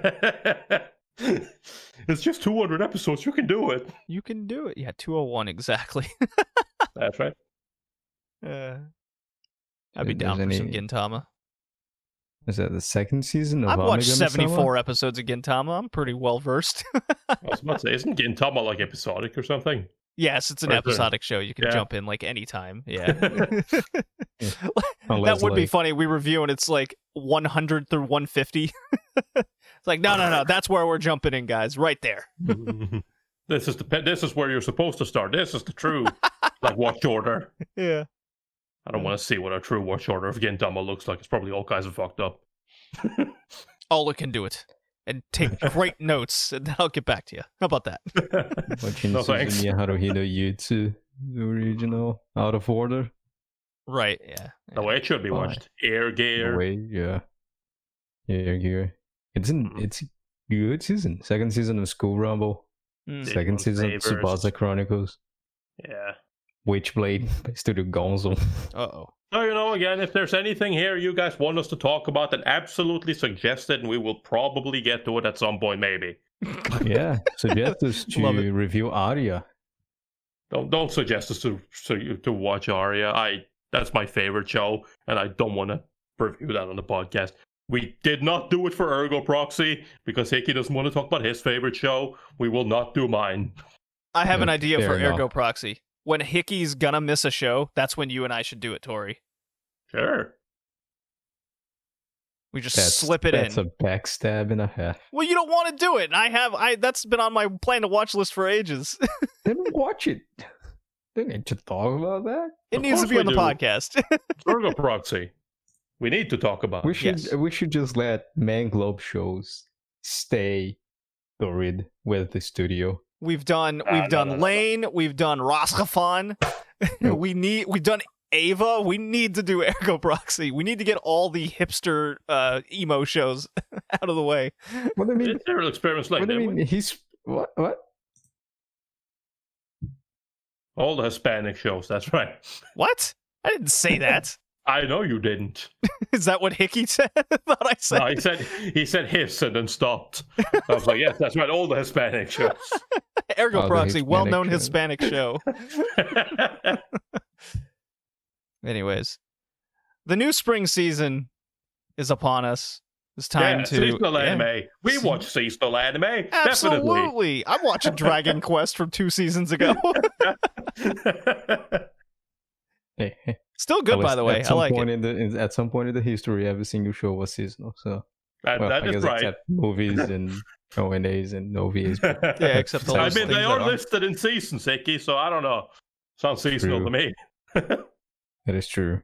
It's just 200 episodes. You can do it. You can do it. Yeah, 201 exactly. That's right. I'd be down for some Gintama. Is that the second season of I've watched Omega 74 episodes of Gintama. I'm pretty well versed. I was about to say, isn't Gintama like episodic or something? Yes, it's an episodic show. You can jump in anytime. Yeah. That would be funny. We review and it's 100 through 150. It's like, no. That's where we're jumping in, guys. Right there. This is where you're supposed to start. This is the true watch order. Yeah. I don't want to see what a true watch order of Gintama looks like. It's probably all kinds of fucked up. Ola can do it. And take great notes, and I'll get back to you. How about that? Watching No thanks. Suzumiya Haruhito Yutsu, the original, out of order. Right, yeah. The way it should be watched. Air Gear. The way, yeah. Air Gear. It's a good season. Second season of School Rumble. Second season of Tsubasa Chronicles. Yeah. Witchblade by Studio Gonzo. Uh-oh. So, again, if there's anything here you guys want us to talk about, then absolutely suggest it, and we will probably get to it at some point, maybe. Yeah, suggest us to review Aria. Don't suggest us to watch Aria. That's my favorite show, and I don't want to review that on the podcast. We did not do it for Ergo Proxy, because Hickey doesn't want to talk about his favorite show. We will not do mine. I have an idea for Ergo Proxy. When Hickey's gonna miss a show, that's when you and I should do it, Tori. Sure. We just slip it in. That's a backstab and a half. Well, you don't want to do it. And that's been on my plan to watch list for ages. Then watch it. They need to talk about that. It needs to be on the podcast. Ergo Proxy. We need to talk about. We should Yes. we should just let Manglobe shows stay buried with the studio. We've done no. Lane, we've done Roscoffon. We've done Ava. We need to do Ergo Proxy. We need to get all the hipster emo shows out of the way. What do you mean? Serial experiments like What do you that. mean? He's what? All the Hispanic shows. That's right. What? I didn't say that. I know you didn't. Is that what Hickey said? I thought I said. No, he said hiss and then stopped. I was like, yes, that's right. All the Hispanic shows. Ergo the Proxy, Hispanic well-known show. Hispanic show. Anyways, the new spring season is upon us. It's time to seasonal yeah. anime. We watch seasonal anime. Definitely. Absolutely. I'm watching Dragon Quest from 2 seasons ago. Hey, Still good, by the way. I like it. At some point in the history, every single show was seasonal. So that I is guess right. except movies and ONAs and OVAs. Yeah, except I those I mean, things they that are aren't. listed in seasons, Hickey, so I don't know. Sounds seasonal True. to me. That is true.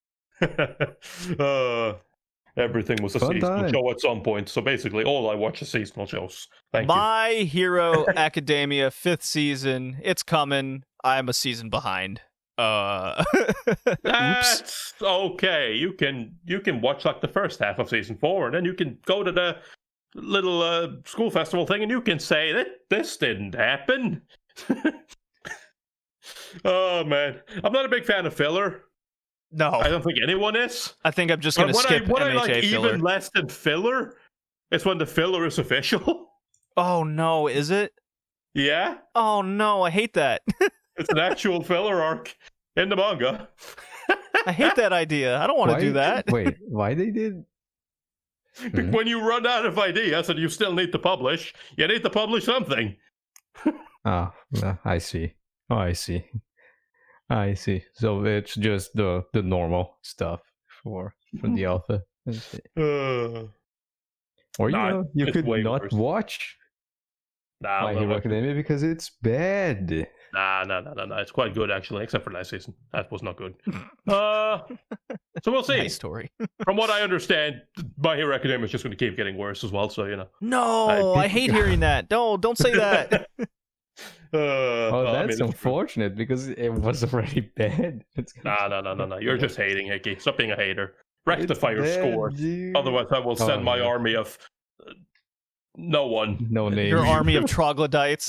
Everything was a Fun seasonal time. show at some point, so basically all I watch is seasonal shows. Thank My Hero Academia 5th season. It's coming. I'm a season behind. you. Oops. That's okay. You can watch like the first half of season 4, and then you can go to the little school festival thing, and you can say that this didn't happen. Oh man, I'm not a big fan of filler. No, I don't think anyone is. I think I'm just But going to skip what I MHA like filler. even less than filler is when the filler is official. Oh no, is it? Yeah, Oh no, I hate that. it's an actual filler arc in the manga. I hate that idea. I don't want to do that. Wait, why they did? When you run out of ideas and you still need to publish, you need to publish something. Ah, I see. Oh, I see. I see. So it's just the normal stuff for the alpha. I see. Or Nah, you it's could way not worse. watch Nah, My Hero Academia because it's bad. Nah. It's quite good actually, except for last season. That was not good. So we'll see. Nice story. From what I understand, My Hero Academia is just going to keep getting worse as well. So you know. No, I hate hearing that. Don't say that. Oh, well, I that's mean, unfortunate because it was already bad. It's No. You're just hating, Hickey. Stop being a hater. Rectify your bad, score. dude. Otherwise, I will send my yeah. army of no one No name. Your army of troglodytes.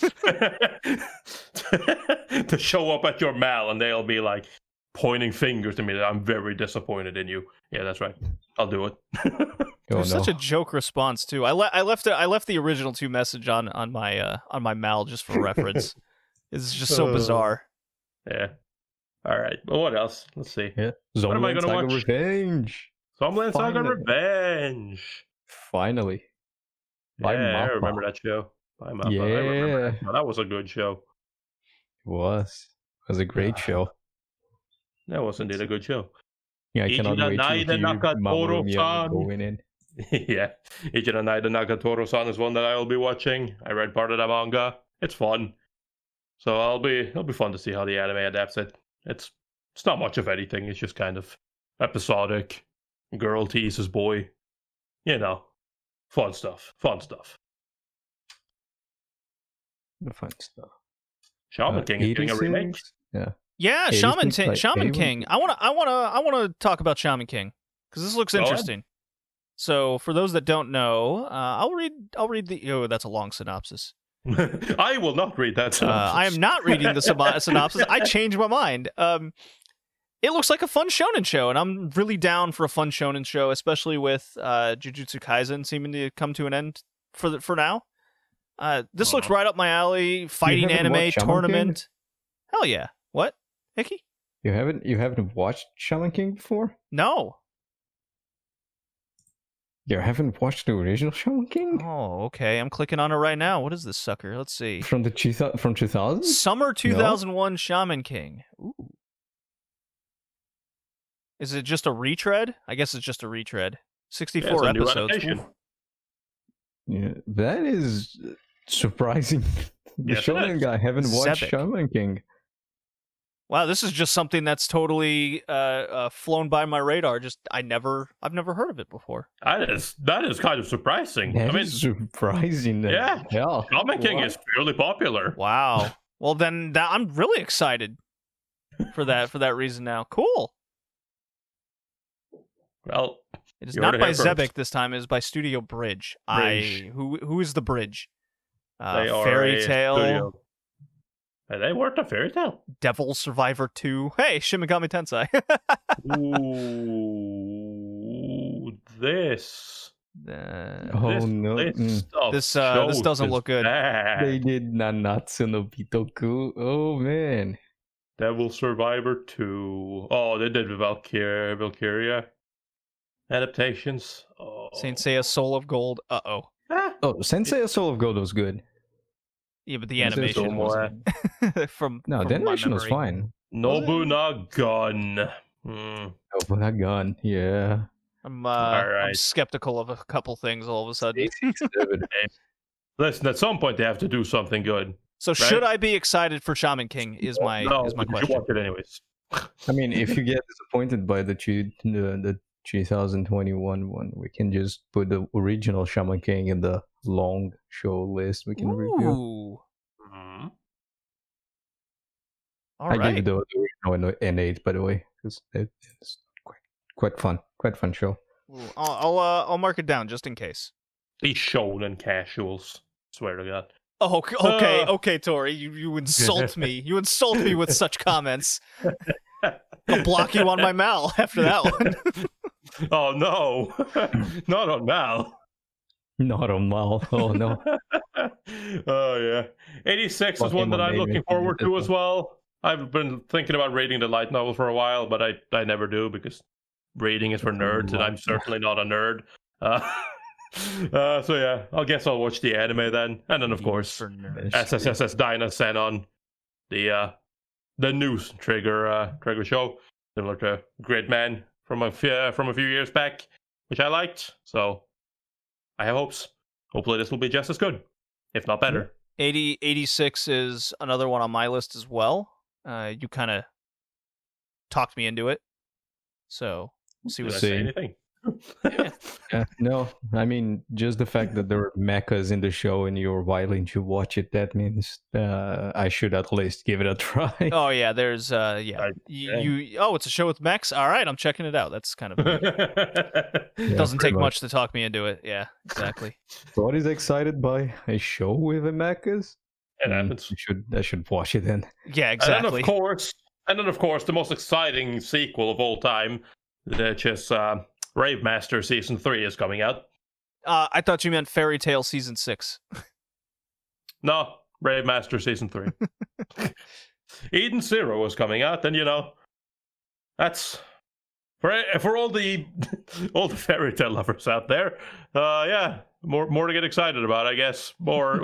to show up at your mal, and they'll be like pointing fingers to me that I'm very disappointed in you. Yeah, that's right. I'll do it. Oh, There's no. such a joke response too. I left the original 2 message on my mal just for reference. It's just so bizarre. Yeah. All right. Well, what else? Let's see. Yeah. What am I Zombieland gonna Saga watch? Revenge. Zombieland Saga Finally. Revenge. Finally. By Yeah, I Mappa. remember that show. By Mappa. I remember Yeah. that. Now, that was a good show. It was a great show. That was indeed a good show. Yeah, I cannot Ichida wait to Naida hear Mamoru Miyano Nagatoro-san. going in. Yeah. Ichida Naida Nagatoro-san is one that I will be watching. I read part of the manga. It's fun. So it'll be fun to see how the anime adapts it. It's not much of anything. It's just kind of episodic. Girl teases boy. You know. Fun stuff. The fun stuff. Shaman King is getting a remake. 86? Yeah. Yeah, 86 by Shaman A1. King. I want to talk about Shaman King because this looks Go ahead. interesting. So, for those that don't know, I'll read the. Oh, that's a long synopsis. I will not read that synopsis. I am not reading the synopsis. I changed my mind. It looks like a fun shonen show, and I'm really down for a fun shonen show, especially with Jujutsu Kaisen seeming to come to an end for now. This looks right up my alley. Fighting haven't anime watched Shaman tournament. Hell yeah! What, Hickey? You haven't watched Shaman King before? No. You haven't watched the original Shaman King? Oh, okay. I'm clicking on it right now. What is this sucker? Let's see. From 2000? Summer 2001 Shaman King. Ooh. Is it just a retread? I guess it's just a retread. 64 Yeah, it's a new episodes. adaptation. Oof. Yeah, that is surprising. The Yes, it Shonen is. guy haven't watched 7. Shaman King. Wow, this is just something that's totally flown by my radar. I've never heard of it before. That is kind of surprising. That I mean, is surprising. yeah. Shaman King What? is fairly popular. Wow. Well, then I'm really excited for that reason now. Cool. Well, It is you not heard it by here first. Zebek this time. It is by Studio Bridge. Bridge. Who is the Bridge? They are Fairy a Tale, studio. They weren't a Fairy Tale. Devil Survivor 2. Hey, Shin Megami Tensei. Ooh, this. Oh this no. list of This shows doesn't is look good. bad. They did Nanatsu no Bitoku. Oh man. Devil Survivor 2. Oh, they did Valkyria. Adaptations. Oh. Saint Seiya Soul of Gold. Uh-oh. Ah, Oh, Sensei Soul of Gold was good. Yeah, but the Saint Seiya animation Soul was was from No, from the my animation was memory. fine. Nobunagun. Oh, but that gun, yeah. I'm Alright. skeptical of a couple things all of a sudden. 87. Listen, at some point they have to do something good. So should I be excited for Shaman King? Is my No, is my but you should question. watch it anyways. I mean, if you get disappointed by the 2021 one, we can just put the original Shaman King in the long show list we can review. Ooh. Mhm. All I right. gave the original an 8, by the way, because it's quite fun show. Ooh, I'll mark it down just in case. These shonen casuals. Swear to God. Oh, okay, Tori. You insult me. You insult me with such comments. I'll block you on my Mal after that one. Oh no, not on Mal. Not on Mal. Oh no. Oh yeah, 86 is one that I'm looking forward to as well. I've been thinking about reading the light novel for a while, but I never do because reading is for nerds, and I'm certainly not a nerd. So yeah, I guess I'll watch the anime then, and then of course For nerds. SSSS Dyna Xenon, the new Trigger show, similar to Gridman from a few years back, which I liked. So I have hopes. Hopefully this will be just as good, if not better. 86 is another one on my list as well. You kind of talked me into it, so we'll see what Did I I say See. anything? No, I mean, just the fact that there are mechas in the show and you're willing to watch it, that means I should at least give it a try. Oh yeah, there's it's a show with mechs. All right, I'm checking it out. That's kind of weird. Yeah, Doesn't pretty take much. much to talk me into it. Yeah, exactly. What is excited by a show with a mechas? It happens. I should watch it then. Yeah, exactly. And then of course, the most exciting sequel of all time, which is Rave Master Season 3 is coming out. I thought you meant Fairy Tale Season 6. No, Rave Master Season 3. Eden Zero is coming out, and that's for all the fairy tale lovers out there. Yeah, more to get excited about, I guess.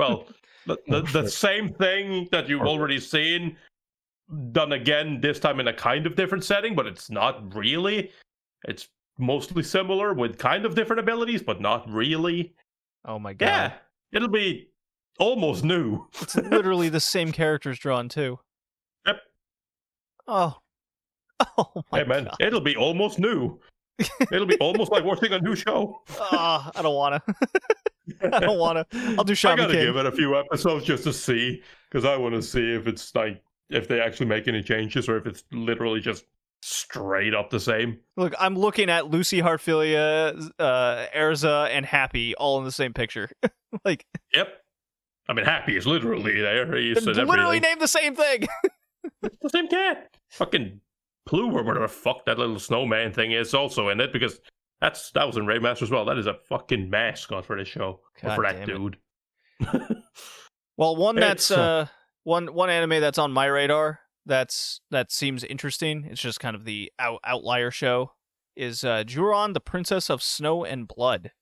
The same thing that you've already seen done again, this time in a kind of different setting, but it's not really. It's mostly similar with kind of different abilities, but not really. Oh my god. Yeah, it'll be almost new. It's literally the same characters drawn too. Yep. Oh my Hey man, god. it'll be almost new. It'll be almost like watching a new show. I don't want to. I don't want to. I'll do I Shaman gotta King. give it a few episodes just to see, because I want to see if it's like if they actually make any changes or if it's literally just straight up the same. Look, I'm looking at Lucy Hartfilia, Erza, and Happy all in the same picture. Like, Yep. I mean, Happy is literally there. He's it's and literally everything. named the same thing. It's the same cat. Fucking Plume or whatever the fuck that little snowman thing is also in it, because that was in Raymaster as well. That is a fucking mascot for this show. Or God for that damn it. dude. Well, one that's It's, one anime that's on my radar that seems interesting. It's just kind of the outlier show. Is Juron, the Princess of Snow and Blood.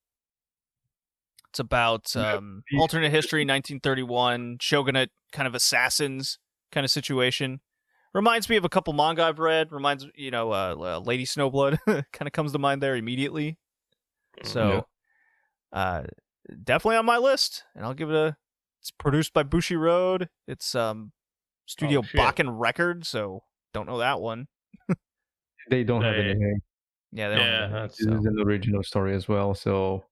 It's about alternate history, 1931 shogunate kind of assassins kind of situation. Reminds me of a couple manga I've read. Reminds Lady Snowblood kind of comes to mind there immediately. So, definitely on my list, and I'll give it a. It's produced by Bushiroad. It's Studio shit. Bakken Records, so don't know that one. They don't have They- anything. Yeah, they don't Yeah, have anything, that's- This so. is an original story as well, so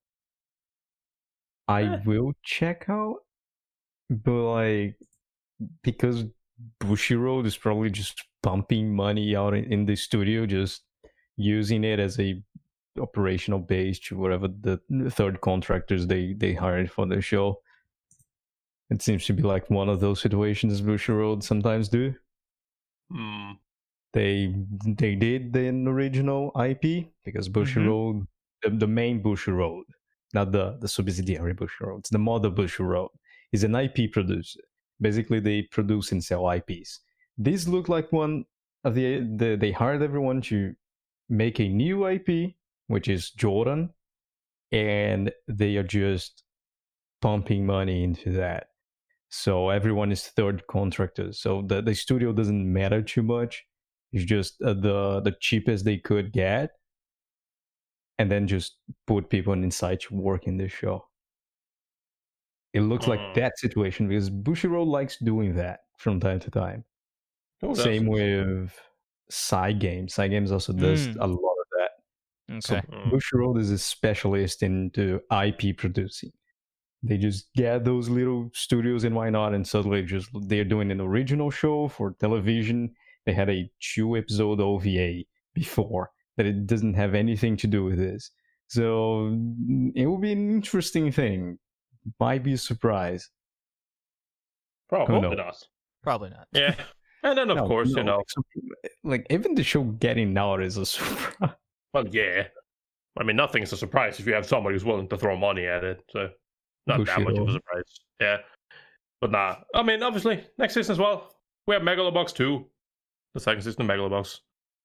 I will check out. But like, because Bushiroad is probably just pumping money out in the studio, just using it as a operational base to whatever the third contractors they hired for the show. It seems to be like one of those situations Bushiroad sometimes do. Hmm. They did the original IP because Bushiroad, the main Bushiroad, not the subsidiary Bushiroad, it's the mother Bushiroad, is an IP producer. Basically, they produce and sell IPs. This looked like one of they hired everyone to make a new IP, which is Jordan, and they are just pumping money into that. So everyone is third contractors. So the studio doesn't matter too much. It's just the cheapest they could get, and then just put people inside to work in this show. It looks like that situation because Bushiroad likes doing that from time to time. Oh, Same that's- with Cygames. Cygames also does a lot of that. Okay. So Mm. Bushiroad is a specialist into IP producing. They just get those little studios and why not, and suddenly just they're doing an original show for television. They had a 2-episode OVA before that it doesn't have anything to do with this. So it will be an interesting thing. Might be a surprise. Probably knows? not. Probably not. Yeah. And then, of course, you know. Like even the show getting out is a surprise. Well, yeah. I mean, nothing's a surprise if you have somebody who's willing to throw money at it. So, not that much of a Bushiroad. surprise. Yeah. But nah. I mean, obviously, next season as well, we have Megalobox 2. The second season of Megalobox.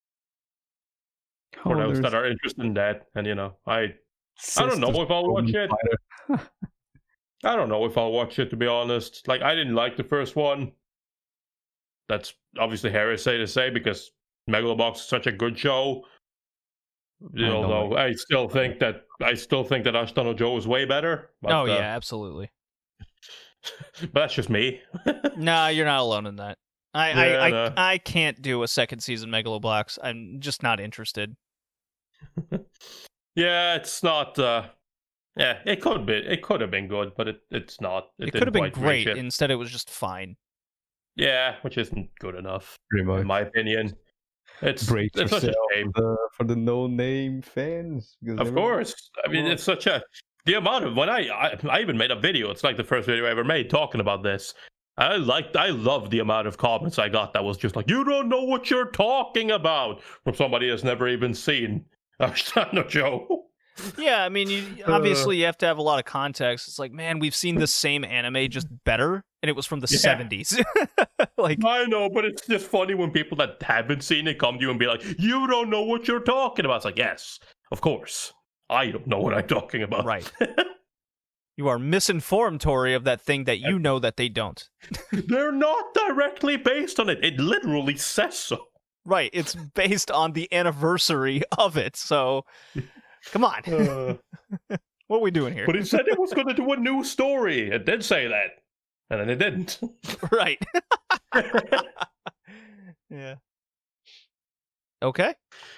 For those that are interested in that. And, you know, I don't know if I'll watch it. I don't know if I'll watch it, to be honest. Like, I didn't like the first one. That's obviously heresy to say because Megalobox is such a good show. Although I still think that Ashton Joe is way better. But, yeah, absolutely. but that's just me. No, you're not alone in that. Yeah, no. I can't do a second season Megalobox. I'm just not interested. Yeah, it's not. Yeah, it could have been good, but it's not. It could have been great. Instead, it was just fine. Yeah, which isn't good enough, Pretty much. in my opinion. It's such a shame. For the no-name fans. Of course. I mean, it's such a... The amount of... When I even made a video. It's like the first video I ever made talking about this. I love the amount of comments I got that was just like, you don't know what you're talking about, from somebody that's never even seen Ashton Joe. Yeah, I mean, obviously you have to have a lot of context. It's like, man, we've seen the same anime, just better, and it was from the 70s. Like, I know, but it's just funny when people that haven't seen it come to you and be like, you don't know what you're talking about. It's like, yes, of course. I don't know what I'm talking about. Right. You are misinformed, Tori, of that thing that you know that they don't. They're not directly based on it. It literally says so. Right, it's based on the anniversary of it, so... Come on. What are we doing here? But it said it was going to do a new story. It did say that. And then it didn't. Right. Yeah. Okay.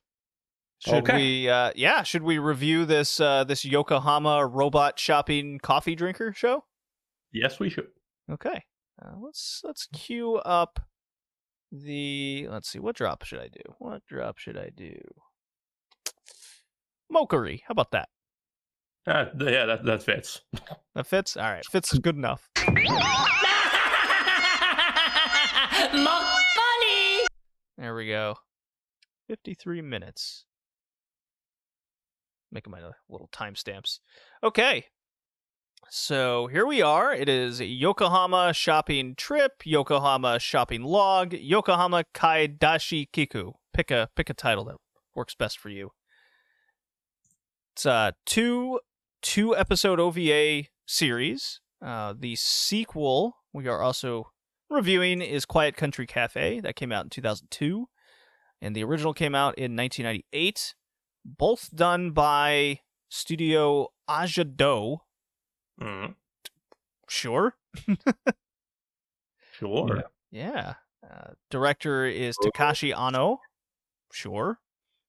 Should we review this this Yokohama robot shopping coffee drinker show? Yes, we should. Okay. Let's queue up let's see, what drop should I do? Mokuri. How about that? Yeah, that fits. That fits? All right. Fits is good enough. There we go. 53 minutes. Making my little timestamps. Okay. So here we are. It is Yokohama shopping trip, Yokohama shopping log, Yokohama Kaidashi Kiku. Pick a title that works best for you. It's a two episode OVA series. The sequel we are also reviewing is Quiet Country Cafe. That came out in 2002. And the original came out in 1998. Both done by Studio Ajado. Mm. Sure. Sure. Yeah. Yeah. Director is Takashi Ano. Sure.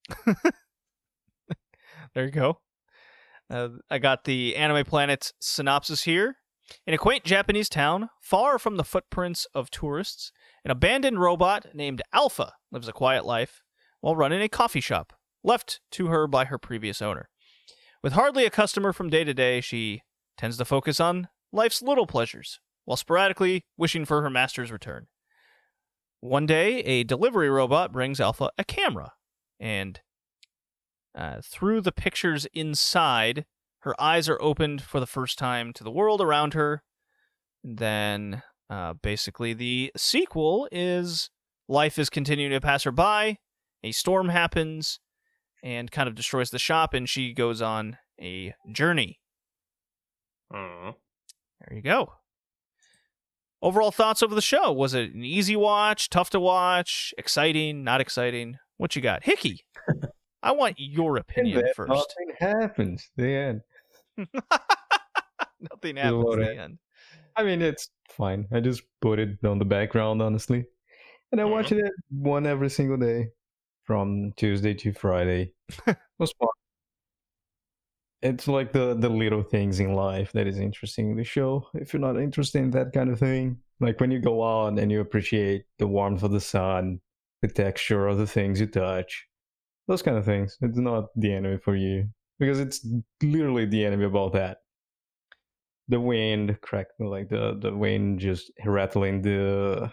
There you go. I got the Anime Planet's synopsis here. In a quaint Japanese town, far from the footprints of tourists, an abandoned robot named Alpha lives a quiet life while running a coffee shop, left to her by her previous owner. With hardly a customer from day to day, she tends to focus on life's little pleasures, while sporadically wishing for her master's return. One day, a delivery robot brings Alpha a camera, and through the pictures inside, her eyes are opened for the first time to the world around her. And then, basically, the sequel is life is continuing to pass her by, a storm happens, and kind of destroys the shop, and she goes on a journey. There you go. Overall thoughts over the show. Was it an easy watch, tough to watch, exciting, not exciting? What you got? Hickey, I want your opinion first. Nothing happens. The end. Nothing happens at the end. I mean, it's fine. I just put it on the background, honestly. And I watch it one every single day from Tuesday to Friday. It was fun. It's like the little things in life that is interesting in the show. If you're not interested in that kind of thing, like when you go out and you appreciate the warmth of the sun, the texture of the things you touch, those kind of things. It's not the anime for you. Because it's literally the anime about that. The wind cracking, like the wind just rattling the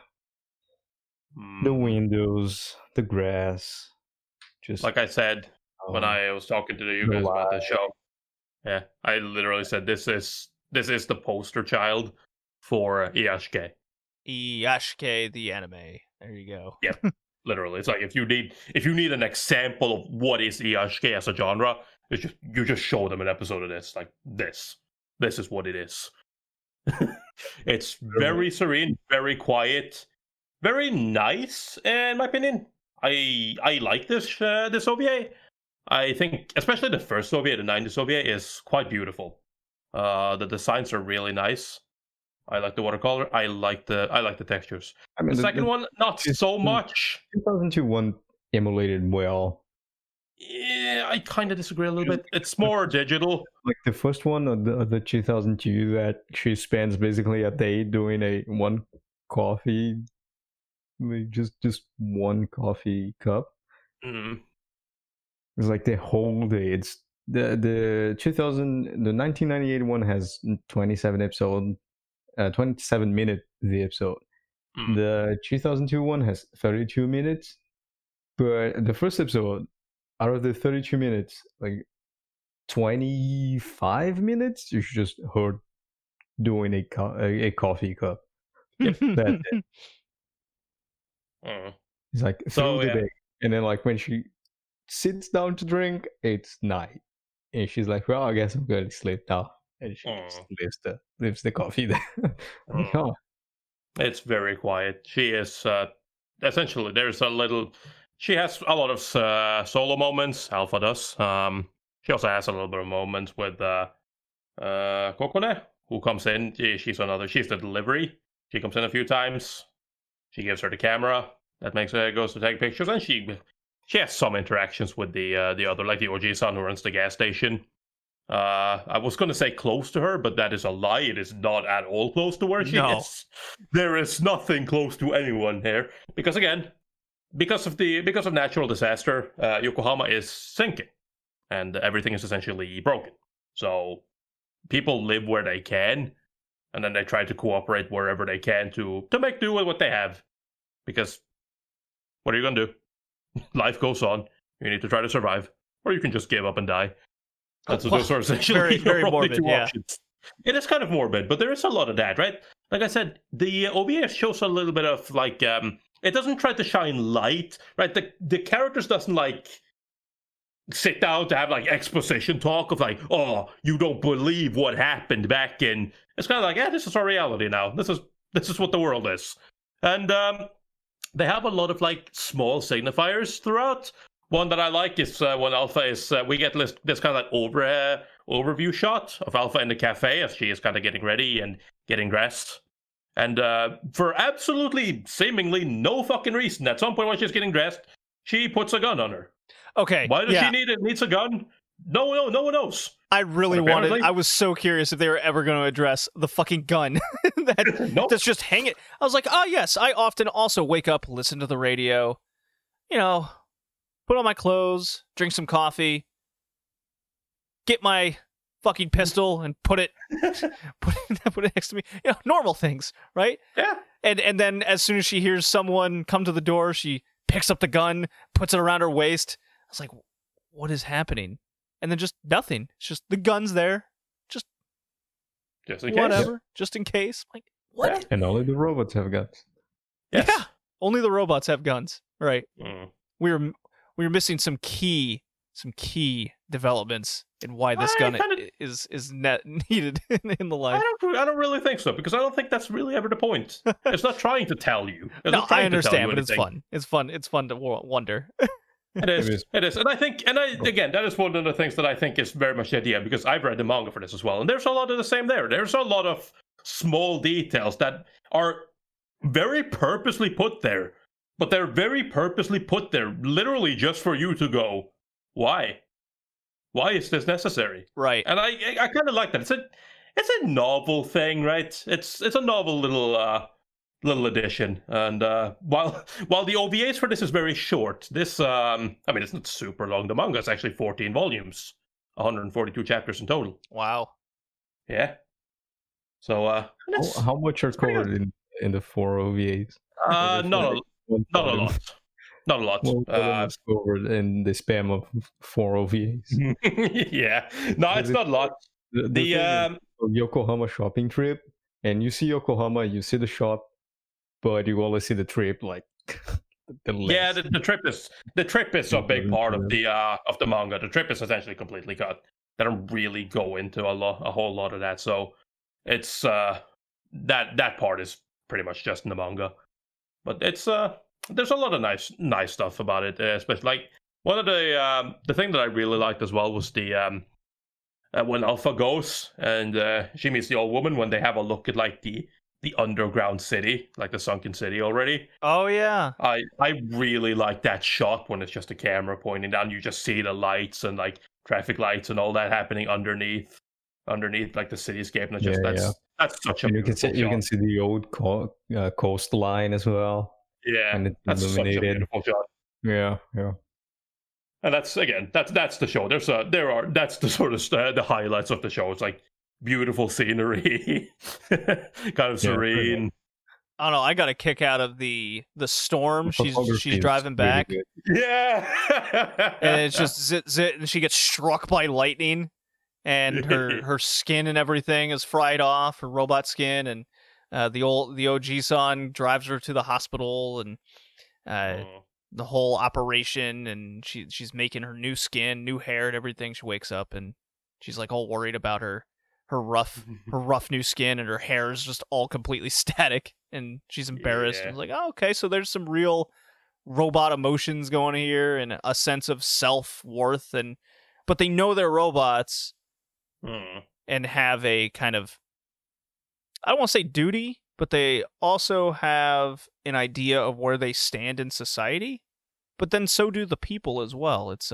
windows, the grass. Just like I said when I was talking to you guys about the show. Yeah, I literally said this is the poster child for Iyashikei. Iyashikei, the anime. There you go. Yeah, literally. It's like if you need an example of what is Iyashikei as a genre, you just show them an episode of this. Like this is what it is. It's very serene, very quiet, very nice. In my opinion, I like this OVA. I think especially the first OVA, the 90s OVA, is quite beautiful. The designs are really nice. I like the watercolor. I like the textures. I mean, the second one, not so much. 2002 one emulated well. Yeah, I kind of disagree a little bit. It's more digital. Like the first one, or the 2002, that she spends basically a day doing one coffee, like just one coffee cup. Mm-hmm. It's like the whole day. It's the 1998 one has 27 episode, 27 minute the episode. Mm. The 2002 one has 32 minutes, but the first episode, out of the 32 minutes, like 25 minutes, you just heard doing a coffee cup. That's it. It's like through the day, and then like when she sits down to drink, it's night, and she's like, "Well, I guess I'm going to sleep now," and she just leaves the coffee there. Oh. It's very quiet. She is essentially she has a lot of solo moments. Alpha does. She also has a little bit of moments with Kokone, who comes in. She's the delivery. She comes in a few times. She gives her the camera that goes to take pictures, and she has some interactions with the other, like the Oji-san who runs the gas station. I was going to say close to her, but that is a lie. It is not at all close to where she is. There is nothing close to anyone here, because again, because of natural disaster, Yokohama is sinking, and everything is essentially broken. So people live where they can, and then they try to cooperate wherever they can to make do with what they have. Because what are you gonna do? Life goes on. You need to try to survive, or you can just give up and die. Those are essentially very morbid. Two options. It is kind of morbid, but there is a lot of that, right? Like I said, the OVA shows a little bit of like it doesn't try to shine light, right? The characters doesn't like sit down to have like exposition talk of like, oh, you don't believe what happened back in. It's kind of like, yeah, this is our reality now. This is what the world is, and they have a lot of like small signifiers throughout. One that I like is when Alpha is, we get this kind of like overview shot of Alpha in the cafe as she is kind of getting ready and getting dressed. And for absolutely, seemingly no fucking reason, at some point while she's getting dressed, she puts a gun on her. Okay. Why does she needs a gun? No one knows. I really wanted. I was so curious if they were ever going to address the fucking gun that's just hanging. I was like, oh yes, I often also wake up, listen to the radio, put on my clothes, drink some coffee, get my fucking pistol and put it next to me. Normal things, right? Yeah. And then as soon as she hears someone come to the door, she picks up the gun, puts it around her waist. I was like, what is happening? And then just nothing. It's just the gun's there. Just in case. Whatever. Just in case. Like, what? Yeah. And only the robots have guns. Yes. Yeah. Only the robots have guns. Right. Mm. We were missing some key developments in why this gun is needed in the life. I don't really think so, because I don't think that's really ever the point. It's not trying to tell you. No, I understand, but it's fun. It's fun to wonder. It is. And I think, again, that is one of the things that I think is very much the idea, because I've read the manga for this as well, and there's a lot of the same there. There's a lot of small details that are very purposely put there, but they're very purposely put there literally just for you to go, why? Why is this necessary? Right. And I kind of like that. It's a novel thing, right? It's a novel little addition. And while the OVAs for this is very short, this it's not super long. The manga is actually 14 volumes, 142 chapters in total. Wow. Yeah. So how much are covered in the 4 OVAs? Not a lot. Not a lot. Covered in the spam of 4 OVAs. Yeah. No, it's not a lot. The Yokohama shopping trip, and you see Yokohama, you see the shop, but you only see the trip, like the list. Yeah, the trip is a big part of the manga. The trip is essentially completely cut. They don't really go into a whole lot of that, so it's that part is pretty much just in the manga. But it's there's a lot of nice stuff about it, especially like one of the thing that I really liked as well was the when Alpha goes and she meets the old woman, when they have a look at like the underground city, like the sunken city already. Oh yeah. I really like that shot when it's just a camera pointing down. You just see the lights and like traffic lights and all that happening underneath like the cityscape, and it's that's such a beautiful shot. You can see the old coastline as well. Yeah, and it's that's illuminated. such a beautiful shot. Yeah. And that's the show. That's the sort of the highlights of the show. It's like beautiful scenery, kind of serene. I don't know. I got a kick out of the storm. She's driving back. Really yeah, and it's just zit, and she gets struck by lightning, and her skin and everything is fried off, her robot skin, and the OG-san drives her to the hospital, and the whole operation, and she's making her new skin, new hair, and everything. She wakes up and she's like all worried about her rough new skin, and her hair is just all completely static, and she's embarrassed. Yeah. I was like, oh, okay, so there's some real robot emotions going here and a sense of self-worth, but they know they're robots and have a kind of, I don't want to say duty, but they also have an idea of where they stand in society, but then so do the people as well. It's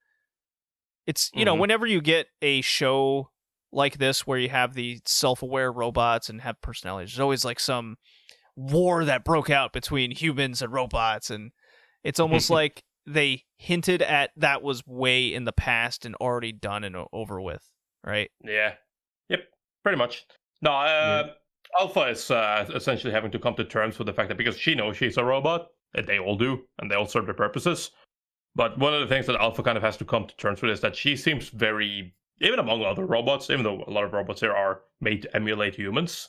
whenever you get a show like this where you have the self-aware robots and have personalities, there's always like some war that broke out between humans and robots, and it's almost like they hinted at that was way in the past and already done and over with, right? Yeah. Yep. Pretty much. No, Alpha is essentially having to come to terms with the fact that because she knows she's a robot, and they all do, and they all serve their purposes. But one of the things that Alpha kind of has to come to terms with is that she seems very, even among other robots, even though a lot of robots here are made to emulate humans,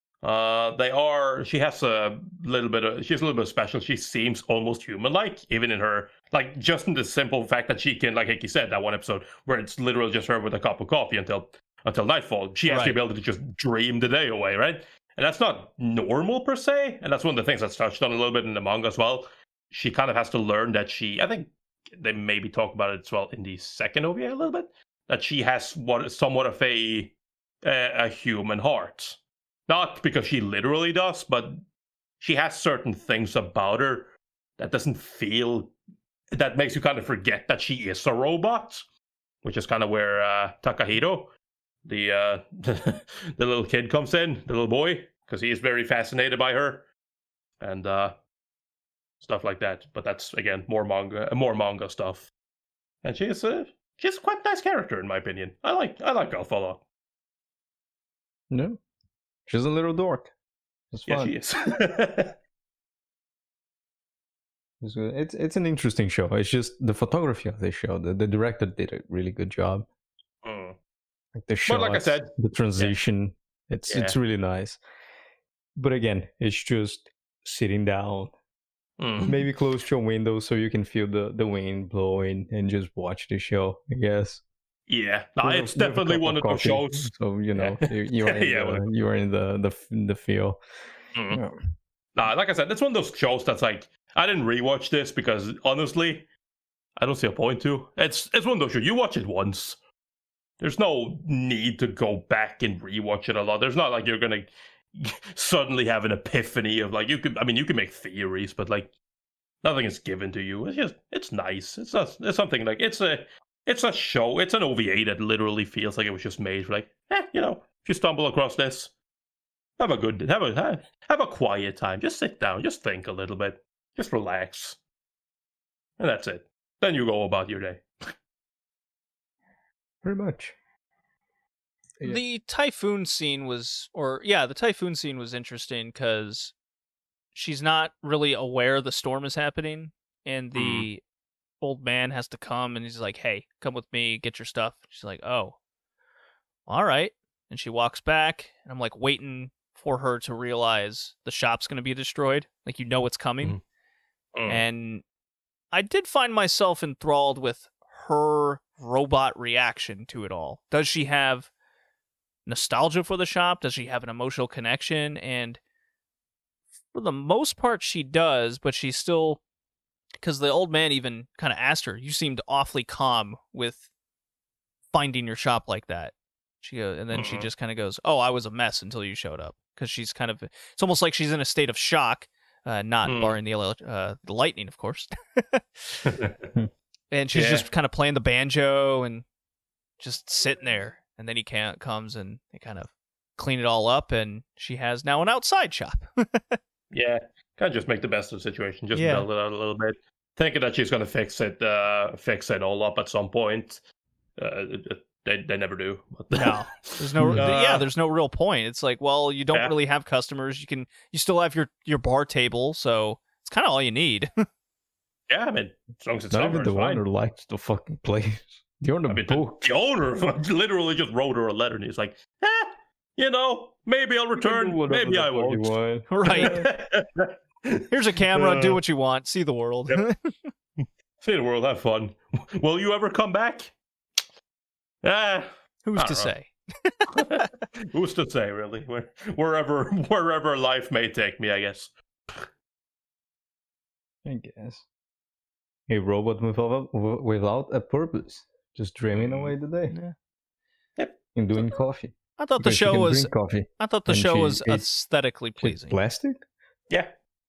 she's a little bit special. She seems almost human-like, even in her, like, just in the simple fact that she can, like you said, that one episode where it's literally just her with a cup of coffee until nightfall. She has the ability to just dream the day away, right? And that's not normal per se, and that's one of the things that's touched on a little bit in the manga as well. She kind of has to learn that I think they maybe talk about it as well in the second OVA a little bit, that she has somewhat of a human heart. not because she literally does, but she has certain things about her that that makes you kind of forget that she is a robot, which is kind of where Takahiro, the the little kid, comes in, the little boy, because he is very fascinated by her and stuff like that. But that's again more manga stuff. And she's quite a nice character in my opinion. I like Alpha a lot. No, she's a little dork. It's fun. Yeah, she is. It's an interesting show. It's just the photography of the show. The director did a really good job. Like the shots, but like I said, the transition, it's really nice. But again, it's just sitting down, maybe close to a window so you can feel the wind blowing and just watch the show, I guess. Yeah, no, it's definitely one of those shows. So you know, you are in the feel. Yeah. Nah, like I said, it's one of those shows that's like, I didn't rewatch this because honestly, I don't see a point to. It's one of those shows you watch it once. There's no need to go back and rewatch it a lot. There's not like you're gonna suddenly have an epiphany of like you can make theories, but like nothing is given to you. It's nice. It's something like it's a show. It's an OVA that literally feels like it was just made for like, if you stumble across this, have a quiet time. Just sit down. Just think a little bit. Just relax. And that's it. Then you go about your day. Pretty much. Yeah. The typhoon scene was interesting because she's not really aware the storm is happening, and the old man has to come, and he's like, "Hey, come with me, get your stuff." She's like, "Oh, all right." And she walks back, and I'm like waiting for her to realize the shop's going to be destroyed. Like, it's coming. And I did find myself enthralled with her robot reaction to it all. Does she have nostalgia for the shop? Does she have an emotional connection? And for the most part, she does, but she's still... Because the old man even kind of asked her, "You seemed awfully calm with finding your shop like that." She goes, and then she just kind of goes, "Oh, I was a mess until you showed up." Because she's kind of... It's almost like she's in a state of shock. Not barring the lightning, of course. And she's just kind of playing the banjo and just sitting there. And then he comes and they kind of clean it all up, and she has now an outside shop. Yeah, kind of just make the best of the situation. Just build it out a little bit, thinking that she's going to fix it all up at some point. They never do. No, there's no. There's no real point. It's like, well, you don't really have customers. You still have your bar table, so it's kind of all you need. Yeah, I mean, as long as it's not summer, even the owner likes the fucking place. The owner, the owner literally just wrote her a letter, and he's like, maybe I'll return, maybe I won't. Right. Here's a camera. Do what you want. See the world. Yep. See the world. Have fun. Will you ever come back? Who's to say? Who's to say, really? Wherever life may take me, I guess. I guess. A robot without a purpose, just dreaming away the day. Yeah. Yep. And doing coffee. I thought the show was. Coffee, I thought the show was aesthetically pleasing. Plastic? Yeah.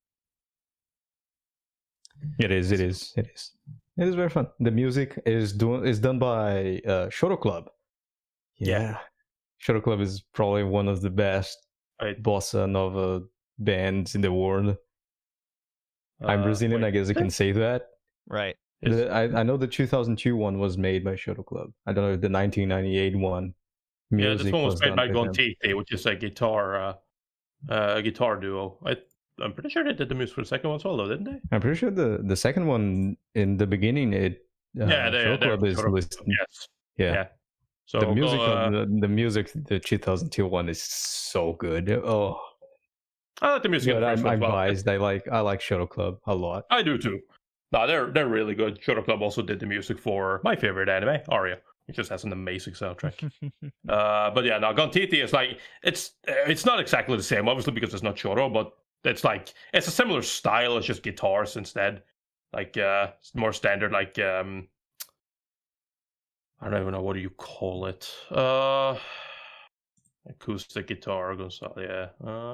It is. It is very fun. The music is done by Shoro Club. Yeah. Shoro Club is probably one of the best bossa nova bands in the world. I'm Brazilian, I guess I can say that. Right. I know the 2002 one was made by Shoro Club. I don't know if the 1998 one. This one was made by Gon Titi, which is a guitar duo. I'm pretty sure they did the music for the second one as well, though, didn't they? I'm pretty sure the second one in the beginning Shoro Club is listed. Yes. Yeah. So the music, the 2002 one is so good. Oh, I like the music. But I'm biased. I like Shoro Club a lot. I do too. No, they're really good. Shoro Club also did the music for my favorite anime, Aria. It just has an amazing soundtrack. But yeah, now Gon Titi is like it's not exactly the same, obviously, because it's not Shoro, but it's a similar style. It's just guitars instead, like more standard, like I don't even know, what do you call it? Acoustic guitar Gonzalo. Yeah.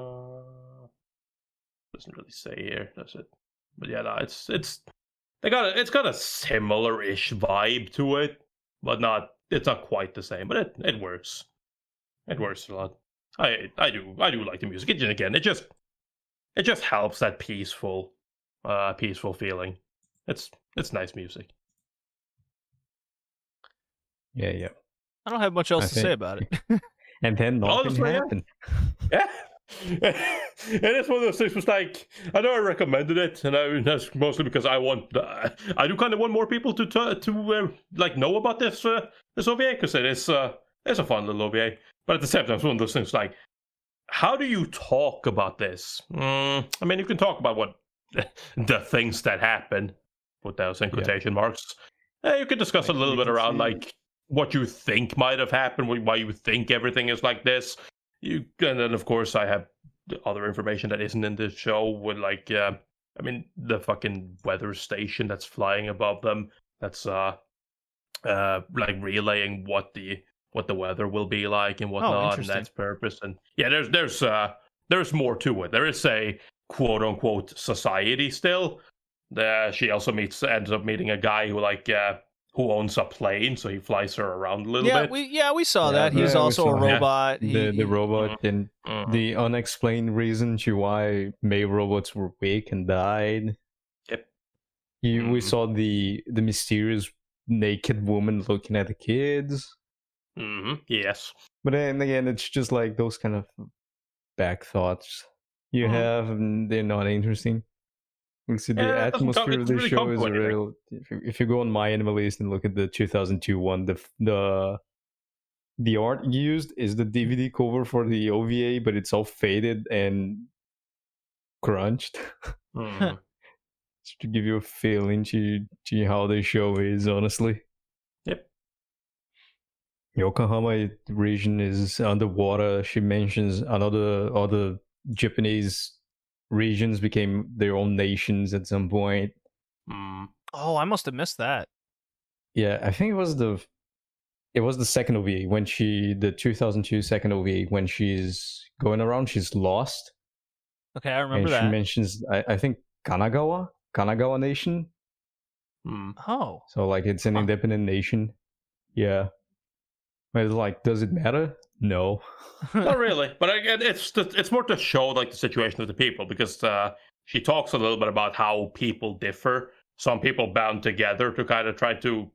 Doesn't really say here, does it? But yeah, no, it's got a similar-ish vibe to it, but it's not quite the same. But it works. It works a lot. I do like the music. It just helps that peaceful feeling. It's nice music. Yeah. I don't have much else to say about it. And then nothing happened. Yeah. And it's one of those things was like, I know I recommended it, and that's mostly because I do kind of want more people to like know about this OVA, because it's a fun little OVA. But at the same time, it's one of those things like, how do you talk about this? I mean, you can talk about what the things that happen, put those in quotation marks. You can discuss a little bit around like what you think might have happened, why you think everything is like this. And then, of course, I have other information that isn't in this show with, like, the fucking weather station that's flying above them. That's like relaying what the weather will be like and whatnot, and that's purpose. And yeah, there's more to it. There is a quote unquote society still. She also ends up meeting a guy who owns a plane, so he flies her around a little bit. We saw that. He's also a robot. The robot, and the unexplained reason to why male robots were weak and died. Yep. We saw the mysterious naked woman looking at the kids. Yes. But then again, it's just like those kind of back thoughts you have, and they're not interesting. See, the atmosphere of the show is real. If you go on My Animalist and look at the 2002 one, the art used is the DVD cover for the OVA, but it's all faded and crunched. Just to give you a feeling to how the show is, honestly. Yep. Yokohama region is underwater. She mentions other Japanese regions became their own nations at some point. Oh, I must have missed that. Yeah, I think it was the second OVA when the 2002 second OVA when she's going around, she's lost. Okay, I remember that. She mentions I think Kanagawa nation. Oh, so like it's an independent nation. Yeah, but it's like, does it matter? No. Not really, but again, it's more to show like the situation of the people, because she talks a little bit about how people differ. Some people bound together to kind of try to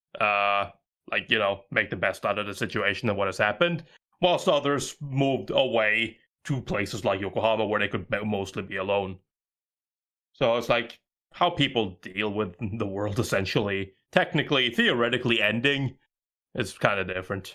make the best out of the situation and what has happened, whilst others moved away to places like Yokohama where they could mostly be alone. So it's like how people deal with the world, essentially, theoretically ending, is kind of different.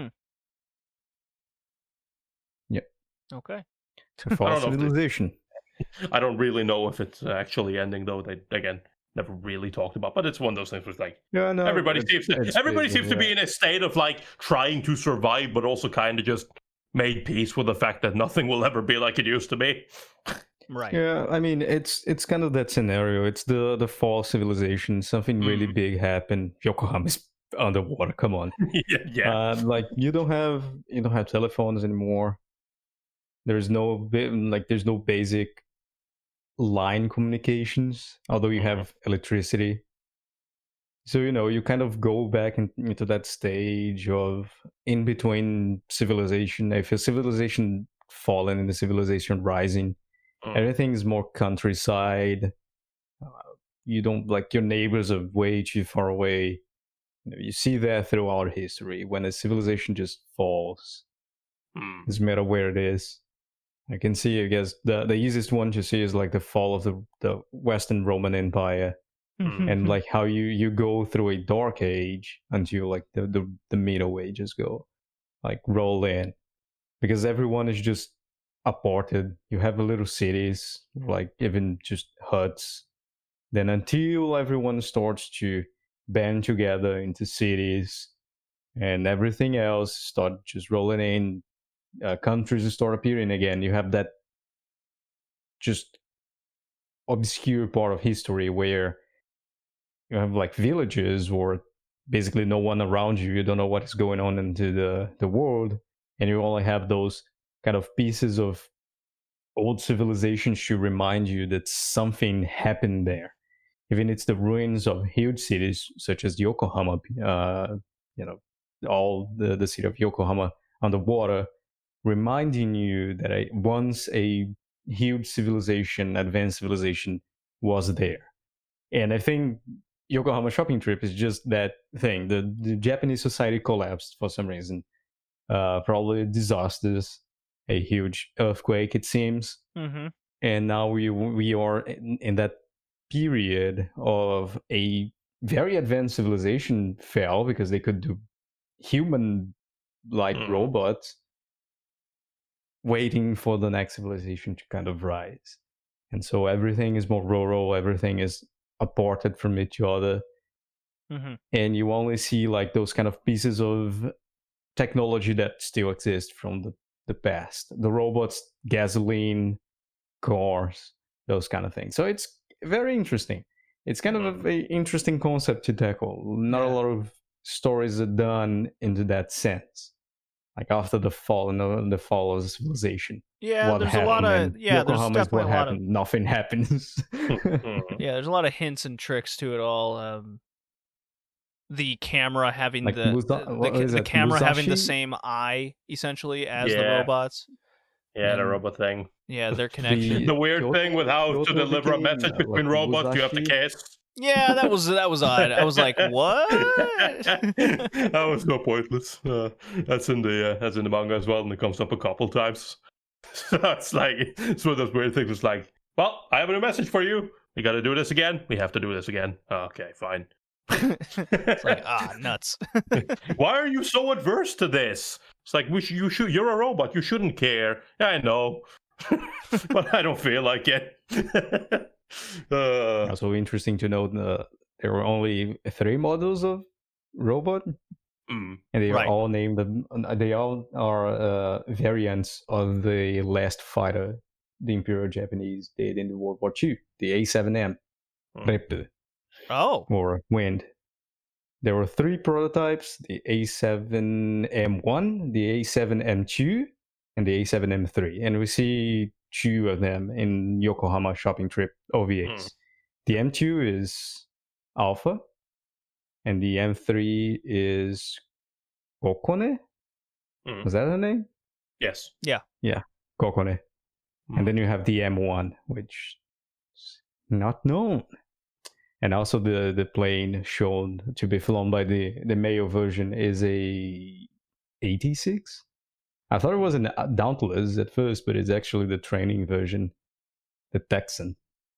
Okay. False civilization. I don't really know if it's actually ending, though. They, again, never really talked about, but it's one of those things where it's like, everybody seems to be in a state of like trying to survive, but also kind of just made peace with the fact that nothing will ever be like it used to be. Right. Yeah, I mean, it's kind of that scenario. It's the false civilization. Something really big happened. Yokohama's underwater. Come on. Yeah. Like you don't have telephones anymore. There's no basic line communications, although you have electricity. So you kind of go back into that stage of in between civilization. If a civilization fallen and the civilization rising, everything is more countryside. You don't, like, your neighbors are way too far away. You see that throughout history when a civilization just falls. Doesn't matter where it is. I can see, I guess, the easiest one to see is like the fall of the Western Roman Empire, and like how you go through a dark age until like the Middle Ages roll in, because everyone is just aparted. You have little cities, like even just huts. Then until everyone starts to band together into cities, and everything else start just rolling in. Countries start appearing again. You have that just obscure part of history where you have like villages or basically no one around you. You don't know what is going on into the world, and you only have those kind of pieces of old civilizations to remind you that something happened there. Even it's the ruins of huge cities such as Yokohama, all the city of Yokohama underwater, reminding you that once a huge civilization, advanced civilization, was there. And I think Yokohama Shopping Trip is just that thing. The Japanese society collapsed for some reason. Probably disasters, a huge earthquake, it seems. Mm-hmm. And now we are in that period of a very advanced civilization fell because they could do human-like robots, waiting for the next civilization to kind of rise. And so everything is more rural, everything is apported from each other. Mm-hmm. And you only see like those kind of pieces of technology that still exist from the past. The robots, gasoline, cars, those kind of things. So it's very interesting. It's kind of a very interesting concept to tackle. Not a lot of stories are done into that sense. Like after the fall of civilization. Yeah, What there's happened? a lot of And there's Yokohama is definitely what a lot of happened. Nothing happens. there's a lot of hints and tricks to it all. The camera having Like the camera having the Musashi? same eye essentially as the Yeah. robots. Yeah, the And- robot thing. Yeah, their connection. The weird Kyoto- thing with how Kyoto to deliver a became, message between like, robots, you have to Musashi. kiss. Yeah, that was odd. I was like, what? That was so pointless. That's in the manga as well, and it comes up a couple times. So it's like it's one of those weird things. It's like, well, I have a new message for you. We got to do this again. We have to do this again. Okay, fine. It's like nuts. Why are you so adverse to this? It's like you're a robot. You shouldn't care. Yeah, I know, but I don't feel like it. Also interesting to note there were only 3 models of robot, and they Right. are all named. They all are variants of the last fighter the Imperial Japanese did in World War II, the A7M Repu, Oh, or Wind. There were 3 prototypes: the A7M1, the A7M2, and the A7M3, and we see 2 of them in Yokohama Shopping Trip OVAs. The M2 is Alpha, and the M3 is Kokone. Was that her name? Yes. Kokone. And then you have the M1, which is not known. And also the plane shown to be flown by the male version is a 86. I thought it was an Dauntless at first, but it's actually the training version, the Texan.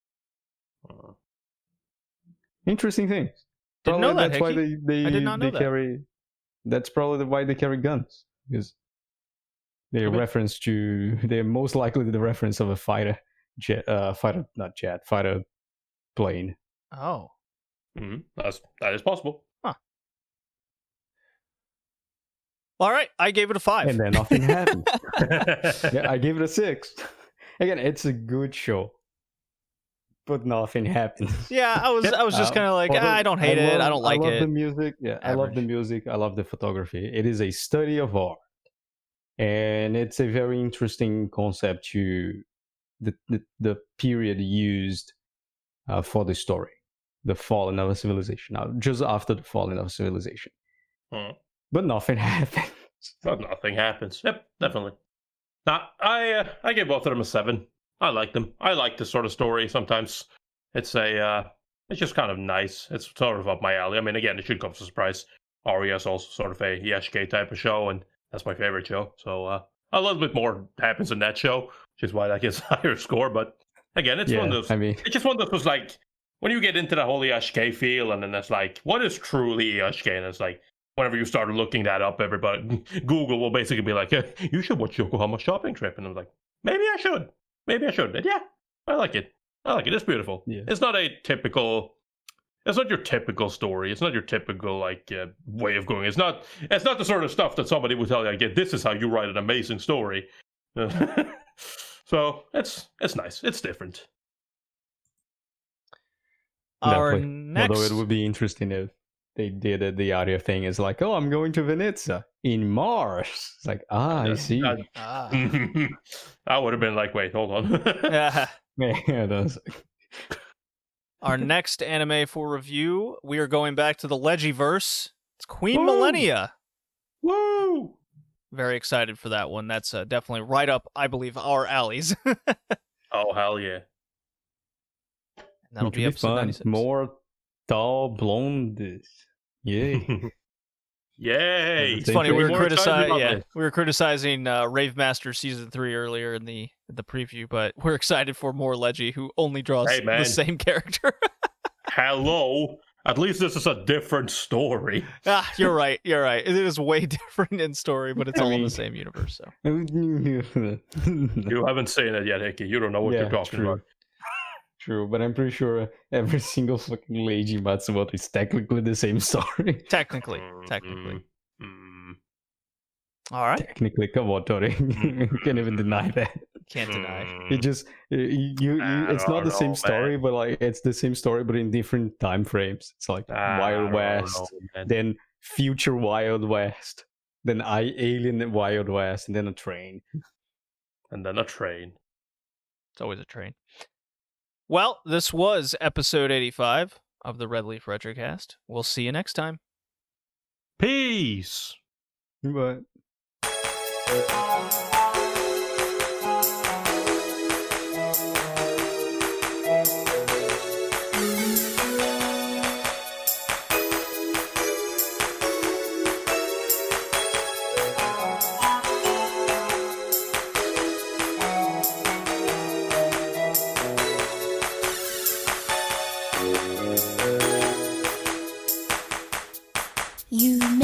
Interesting things. Didn't know that, That's why Hickey. they I did not know that. carry. That's probably why they carry guns, because they're Okay. reference to. They're most likely the reference of a fighter plane. oh. That is possible. All right, I gave it a 5. And then nothing happened. Yeah, I gave it a 6. Again, it's a good show, but nothing happens. Yeah, I was just kind of like, Although I don't hate it. I don't like I love it. the music. Yeah, I love the Average. music. I love the photography. It is a study of art, and it's a very interesting concept to the period used for the story, the falling of a civilization. Now, just after the falling of a civilization, but nothing happens. But nothing happens. Yep, definitely. Now, I give both of them a 7. I like them. I like this sort of story. Sometimes it's it's just kind of nice. It's sort of up my alley. I mean, again, it should come as a surprise. Aria is also sort of a Yashike type of show, and that's my favorite show. So a little bit more happens in that show, which is why that gets a higher score. But again, it's one of those. I mean, It's just one of those like when you get into the whole Yashike feel, and then it's like, what is truly Yashike? And it's like, whenever you start looking that up, everybody, Google will basically be like, hey, you should watch Yokohama Shopping Trip. And I'm like, maybe I should. Maybe I should. And yeah, I like it. I like it. It's beautiful. Yeah. It's not your typical story. It's not your typical way of going. It's not the sort of stuff that somebody would tell you, like, this is how you write an amazing story. So it's nice. It's different. Our definitely. next, Although it would be interesting if they did the audio thing. It's like, oh, I'm going to Venezia in Mars. It's like, I see. Ah. I would have been like, wait, hold on. Yeah. Yeah, that's Our next anime for review, we are going back to the Legiverse. It's Queen Woo! Millennia. Woo! Very excited for that one. That's definitely right up, I believe, our alleys. Oh, hell yeah. That'll It be will episode fun. 96. More tall blondes. Yay. Yay! It's funny, we were More excited about this. criticizing Rave Master Season 3 earlier in the preview, but we're excited for more Leggy, who only draws Hey, man. the same character. Hello. At least this is a different story. You're right. It is way different in story, but it's I all in mean- the same universe. So You haven't seen it yet, Hickey. You don't know what you're talking true. about. True, but I'm pretty sure every single fucking Lady Matsumoto is technically the same story. technically. Mm. All right. Technically, come on, Tori. You can't even deny that. Can't deny. It just it's not the same story, but like it's the same story, but in different time frames. It's like Wild West, then future Wild West, then Alien Wild West, and then a train. And then a train. It's always a train. Well, this was episode 85 of the Red Leaf Retrocast. We'll see you next time. Peace. But You